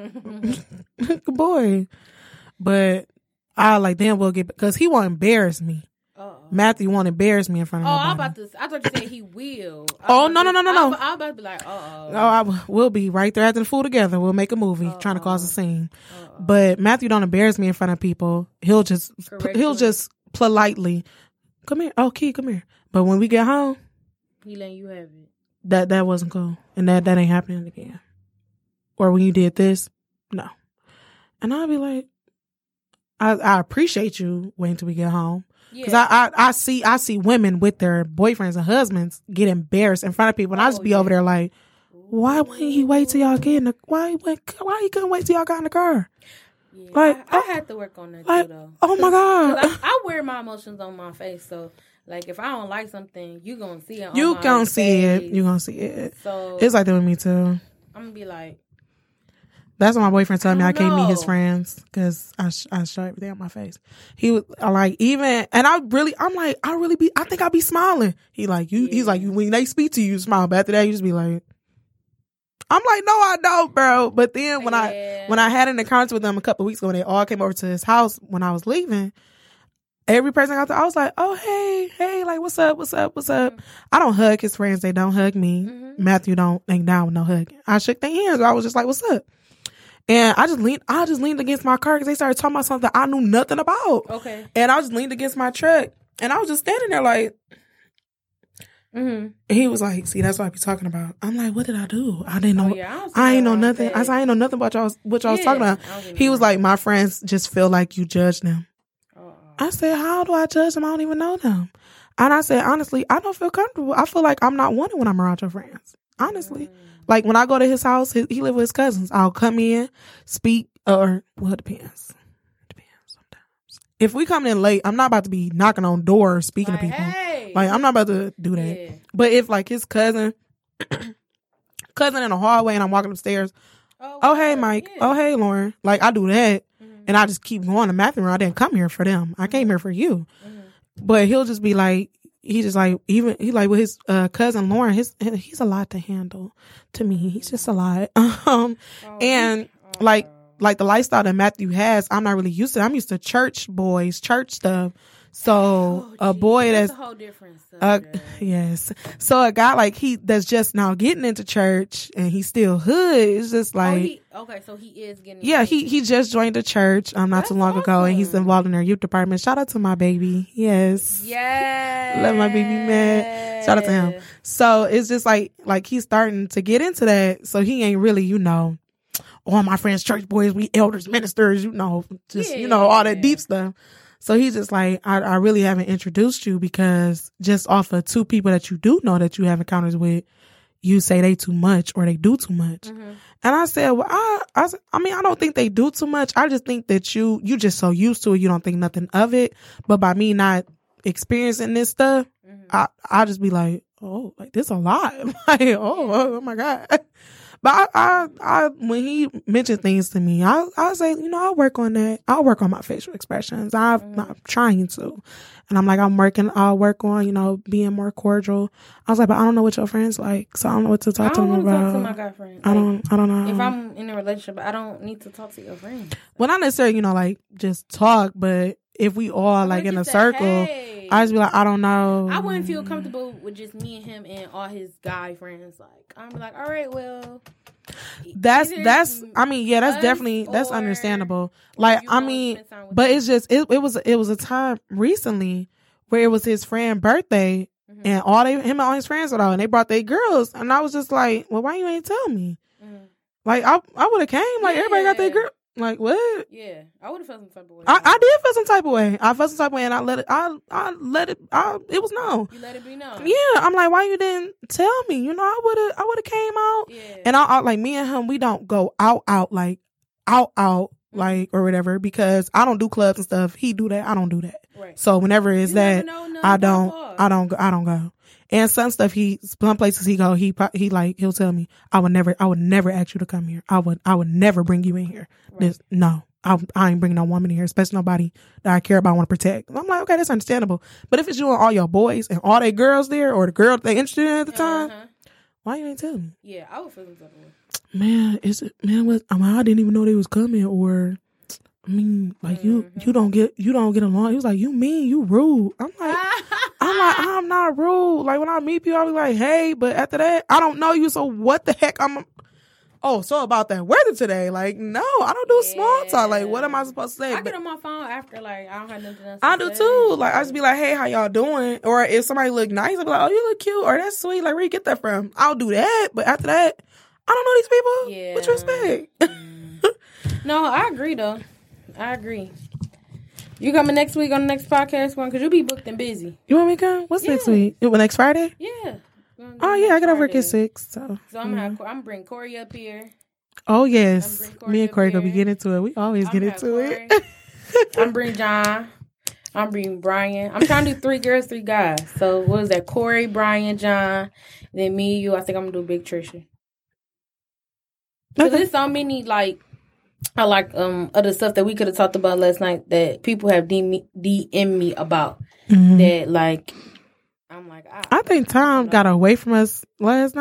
Mm-hmm. Boy. But I like, then we'll get, because he won't embarrass me. Uh-oh. Matthew won't embarrass me in front Oh, of I'm nobody. about to. I thought you said he will. I Oh, was no, about no, to- no, no, I'm, no. I'm about to be like, uh Oh, I, w- we'll be right there at the fool together. We'll make a movie trying to cause a scene. But Matthew don't embarrass me in front of people. He'll just Correct he'll you. just politely, come here. Oh, Key, come here. But when we get home, He letting you have it. that that wasn't cool, and that that ain't happening again. Or when you did this, no. And I'll be like, I I appreciate you waiting till we get home. Yeah. Cause I, I I see I see women with their boyfriends and husbands get embarrassed in front of people, and I just Oh, be yeah. over there like, why wouldn't he wait till y'all get in the why wait, why he couldn't wait till y'all got in the car? Yeah, Like, I, I oh, had to work on that like, too, though. oh my 'Cause god, I, I wear my emotions on my face, so like if I don't like something, you gonna see it. On you my gonna see it, face. you gonna see it. So It's like that with me too. I'm gonna be like, That's what my boyfriend told me. I I can't meet his know. friends because I sh- I show everything on my face. He was I like even, and I really I'm like I really be I think I'll be smiling. He like you. He's Yeah. like you when they speak to you, you smile. But after that, you just be like, I'm like, no, I don't, bro. But then when Yeah. I when I had an encounter with them a couple of weeks ago, when they all came over to his house when I was leaving, every person I got there, I was like, oh, hey, hey, like, what's up, what's up, what's up? Mm-hmm. I don't hug his friends. They don't hug me. Mm-hmm. Matthew don't ain't down with no hugging. I shook their hands. I was just like, what's up? And I just leaned, I just leaned against my car because they started talking about something I knew nothing about. Okay. And I just leaned against my truck, and I was just standing there like, mm-hmm. And he was like, see, that's what I be talking about. I'm like, what did I do? I didn't know. Oh, yeah, I, I ain't know nothing. I, said, I ain't know nothing about y'all, what y'all yeah, was talking about. He was like, my friends just feel like you judge them. Uh-uh. I said, how do I judge them? I don't even know them. And I said, honestly, I don't feel comfortable. I feel like I'm not wanted when I'm around your friends. Honestly. Mm. Like, when I go to his house, his, he live with his cousins. I'll come in, speak, or, well, it depends. It depends sometimes. If we come in late, I'm not about to be knocking on doors, speaking like, to people. Hey. Like, I'm not about to do that. Yeah. But if, like, his cousin, cousin in the hallway and I'm walking upstairs, oh, oh hey, Mike. Yeah. Oh, hey, Lauren. Like, I do that. Mm-hmm. And I just keep going to Matthew. I didn't come here for them. I came here for you. Mm-hmm. But he'll just be like, he just like, even, he like with his uh, cousin Lauren, his he's a lot to handle to me. He's just a lot. um, oh, and oh. like, like the lifestyle that Matthew has, I'm not really used to. I'm used to church boys, church stuff. So oh, a boy that's, that's a whole different stuff. Uh, yes. So a guy like he that's just now getting into church and he's still hood. It's just like, oh, he, okay, so he is getting. Yeah, he he just joined the church um not that's too long awesome. ago, and he's involved in their youth department. Shout out to my baby. Yes. Yes. Love my baby man. Shout out to him. So it's just like like he's starting to get into that. So he ain't really, you know, all my friends, church boys, we elders, ministers, you know, just yeah. you know all that deep stuff. So he's just like, I, I really haven't introduced you because just off of two people that you do know that you have encounters with, you say they too much or they do too much. Mm-hmm. And I said, well, I, I, I mean, I don't think they do too much. I just think that you, you just so used to it, you don't think nothing of it. But by me not experiencing this stuff, mm-hmm. I, I just be like, oh, like this a lot. Like, oh, oh my God. But I, I, I, when he mentioned things to me, I, I say, you know, I'll work on that. I'll work on my facial expressions. I've, mm-hmm. I'm trying to. And I'm like, I'm working, I'll work on, you know, being more cordial. I was like, but I don't know what your friends like, so I don't know what to talk to them about. I don't want to talk to my guy friends. I don't, I don't know. If I'm in a relationship, I don't need to talk to your friends. Well, not necessarily, you know, like, just talk, but if we all, like, in a circle, hey. I just be like, I don't know. I wouldn't feel comfortable with just me and him and all his guy friends. Like, I'm like, all right, well. That's, that's, I mean, yeah, that's definitely, that's understandable. Like, I mean, but it's just, it, it was, it was a time recently where it was his friend's birthday mm-hmm. and all they, him and all his friends were out and they brought their girls. And I was just like, well, why you ain't tell me? Mm-hmm. Like, I, I would have came. Like, yeah. everybody got their girl. Like, what? Yeah, I would have felt some type of way. I, I did feel some type of way. I felt some type of way, and I let it. I I let it. I it was known. You let it be known. Yeah, I'm like, why you didn't tell me? You know, I would have. I would have came out. Yeah. And I, I like me and him. We don't go out out like out out mm-hmm. like or whatever because I don't do clubs and stuff. He do that. I don't do that. Right. So whenever it's you that, I don't. I don't. I don't go. And some stuff he, some places he go, he, he like, he'll tell me, I would never, I would never ask you to come here. I would, I would never bring you in here. Right. This, no, I, I ain't bringing no woman in here, especially nobody that I care about, want to protect. I'm like, okay, that's understandable. But if it's you and all your boys and all they girls there or the girl they interested in at the time, uh-huh. why you ain't tell me? Yeah, I would feel some type of way. Man, is it, man, what, I mean, I didn't even know they was coming or, I mean, like mm-hmm. you, you don't get, you don't get along. He was like, you mean, you rude. I'm like, I'm like, I'm not rude. Like when I meet people, I'll be like, hey, but after that, I don't know you. So what the heck? I'm, oh, so about that weather today. Like, no, I don't do yeah. small talk. Like, what am I supposed to say? I but, get on my phone after, like, I don't have nothing else to I do say. too. Like, I just be like, hey, how y'all doing? Or if somebody look nice, I'll be like, oh, you look cute. Or that's sweet. Like, where you get that from? I'll do that. But after that, I don't know these people. Yeah. What you expect? Mm. No, I agree, though. I agree. You coming next week on the next podcast one? Because you'll be booked and busy. You want me to come? What's yeah. next week? Next Friday? Yeah. Oh, yeah. I get off work at six. So, so I'm going to bring Corey up here. Oh, yes. Me and Corey going to be getting into it. We always I'm get into Corey. it. I'm bring John. I'm bring Brian. I'm trying to do three girls, three guys. So, what is that? Corey, Brian, John. Then me, you. I think I'm going to do Big Trisha. Because okay. there's so many, like, I like um other stuff that we could have talked about last night that people have D M D M me about mm-hmm. that like I'm like I, I think Tom got away from us last night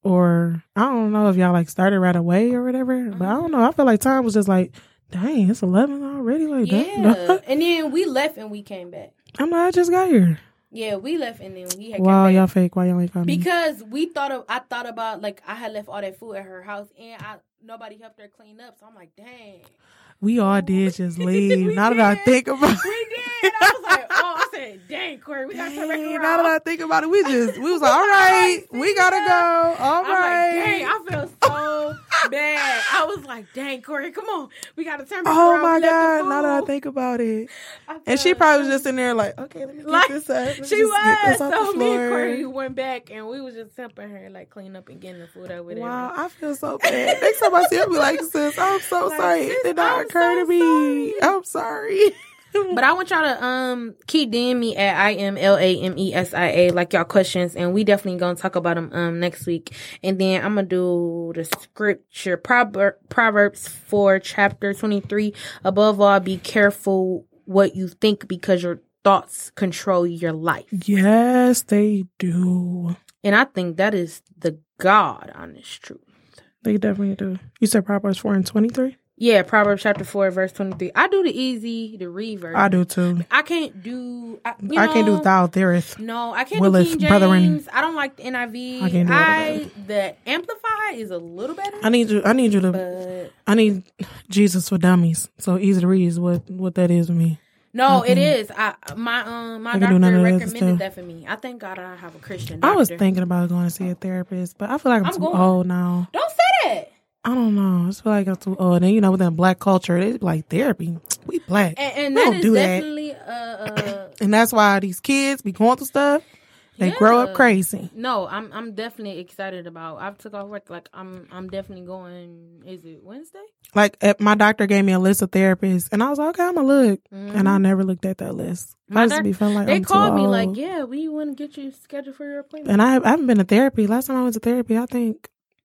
or I don't know if y'all like started right away or whatever. Mm-hmm. But I don't know. I feel like time was just like, dang, it's eleven already. Like, yeah. dang. And then we left and we came back. I'm like, I just got here. Yeah, we left and then we had wow, came back. Y'all fake. Why y'all ain't coming? Because we thought of, I thought about, like, I had left all that food at her house and I nobody helped her clean up. So I'm like, dang. We all did just leave. Now did. that I think about it. We did. I was like, oh, I said, dang, Corey, we got to turn back around. Now that I think about it, we just, we was like, all right, we got to go. All I'm right. Like, dang, I feel so bad. I was like, dang, Corey, come on. We got to turn back oh around. Oh, my God. Now that I think about it. And she probably was just in there like, okay, let me get like, this up. Let's she just was. Get this off So the me floor. and Corey went back and we was just helping her, like, clean up and getting the food over there. Wow, I feel so bad. Next time I see her, I'll be like, sis, I'm so like, sorry. Sis, It did not I'm occur so to me. sorry. I'm sorry. But I want y'all to um keep DMing me at I M L A M E S I A like y'all questions, and we definitely gonna talk about them um next week. And then I'm gonna do the scripture Prover- Proverbs four chapter twenty-three. Above all, be careful what you think because your thoughts control your life. Yes, they do. And I think that is the God honest truth. They definitely do. You said Proverbs four and twenty-three? Yeah, Proverbs chapter four, verse twenty-three. I do the easy, the read version. I do too. I can't do. I, you I know, can't do thou thereeth. No, I can't Willeth, do King James. brethren. I don't like the N I V. I can't do I the Amplify is a little better. I need you. I need you to. But I need Jesus for dummies. So easy to read is what what that is to me. no, okay. it is. I my um my I can do doctor none of that recommended stuff. that for me. I thank God I have a Christian doctor. I was thinking about going to see a therapist, but I feel like I'm, I'm too going. old now. Don't say that. I don't know. I just feel like I'm too old. And you know, within black culture, they be like therapy. We black. And, and we that don't is do definitely uh, uh and that's why these kids be going through stuff. They yeah. grow up crazy. No, I'm I'm definitely excited about. I've took off work. Like I'm I'm definitely going. Is it Wednesday? Like if my doctor gave me a list of therapists, and I was like, okay, I'm gonna look, Mm-hmm. and I never looked at that list. My I just doc- be feeling like they I'm called too me old. like, yeah, we want to get you scheduled for your appointment. And I, I haven't been to therapy. Last time I went to therapy, I think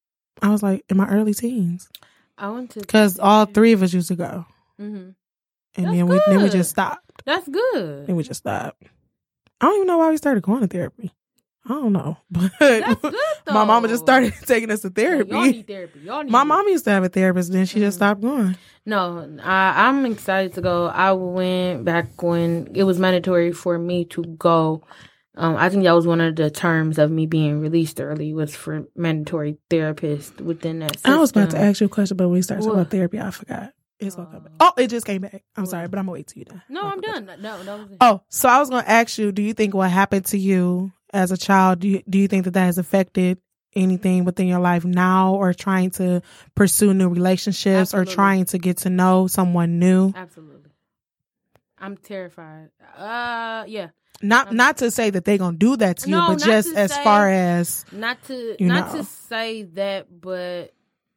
I was like in my early teens. I went to Because all three of us used to go. Mm-hmm. And That's then we then we good. just stopped. That's good. Then we just stopped. I don't even know why we started going to therapy. I don't know. But That's good though. my mama just started taking us to therapy. Yeah, y'all need therapy. Y'all need My it. mom used to have a therapist, then she Mm-hmm. just stopped going. No, I, I'm excited to go. I went back when it was mandatory for me to go. Um, I think that was one of the terms of me being released early was for mandatory therapist within that system. I was about to ask you a question, but when we started talking What? about therapy, I forgot. It's gonna Uh, come back. Oh, it just came back. I'm what? sorry, but I'm gonna wait till you're done. No, I'm done. No, no. no. Oh, so I was gonna ask you, do you think what happened to you as a child, do you, do you think that that has affected anything within your life now, or trying to pursue new relationships, Absolutely. or trying to get to know someone new? Absolutely. I'm terrified. Uh, yeah. Not Um, not to say that they're gonna do that to you, No, but not just to as say- far as Not to You not know. to say that, but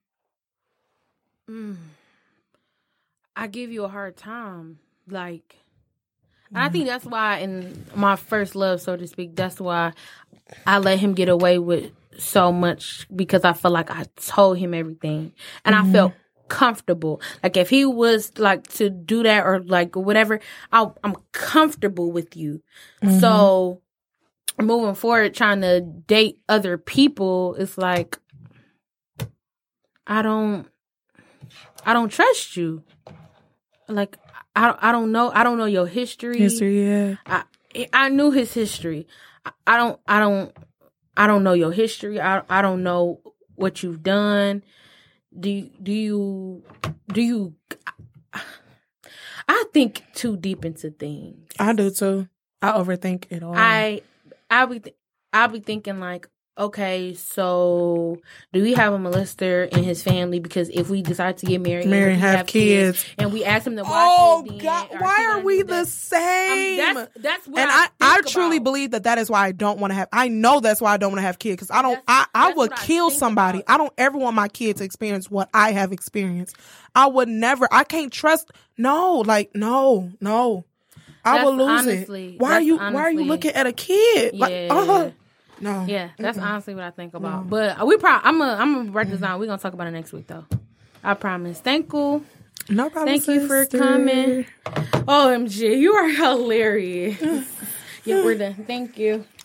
mm, I give you a hard time. Like, and I think that's why in my first love, so to speak, that's why I let him get away with so much, because I felt like I told him everything and I felt comfortable. Like if he was like to do that or like whatever, I, I'm comfortable with you. Mhm. So moving forward, trying to date other people, it's like I don't, I don't trust you. Like I, I don't know, I don't know your history. history, yeah. I, I knew his history. I, I don't, I don't, I don't know your history. I, I don't know what you've done. Do you, do you, do you? I think too deep into things. I do too. I overthink it all. I, I be, th- I be thinking like, okay, so do we have a molester in his family? Because if we decide to get married, Marry and and we have kids. and we ask him to watch Oh it, then God! are Why he are gonna we do the that? same? Um, that's that's what and I, I, I think truly about. believe that that is why I don't want to have. I know that's why I don't want to have kids, because I don't. That's- I, I that's would what I kill think somebody. about. I don't ever want my kid to experience what I have experienced. I would never. I can't trust. No, like no, no. I That's will lose honestly- it. Why are that's you? Why are you honestly- looking at a kid? Like, Yeah. uh, no. Yeah, that's Mm-mm. honestly what I think about. But we probably I'm gonna I'm gonna write this down. We're gonna talk about it next week though. I promise. Thank you. No problem. Thank you for sister. coming. O M G, you are hilarious. Yeah, we're done. Thank you.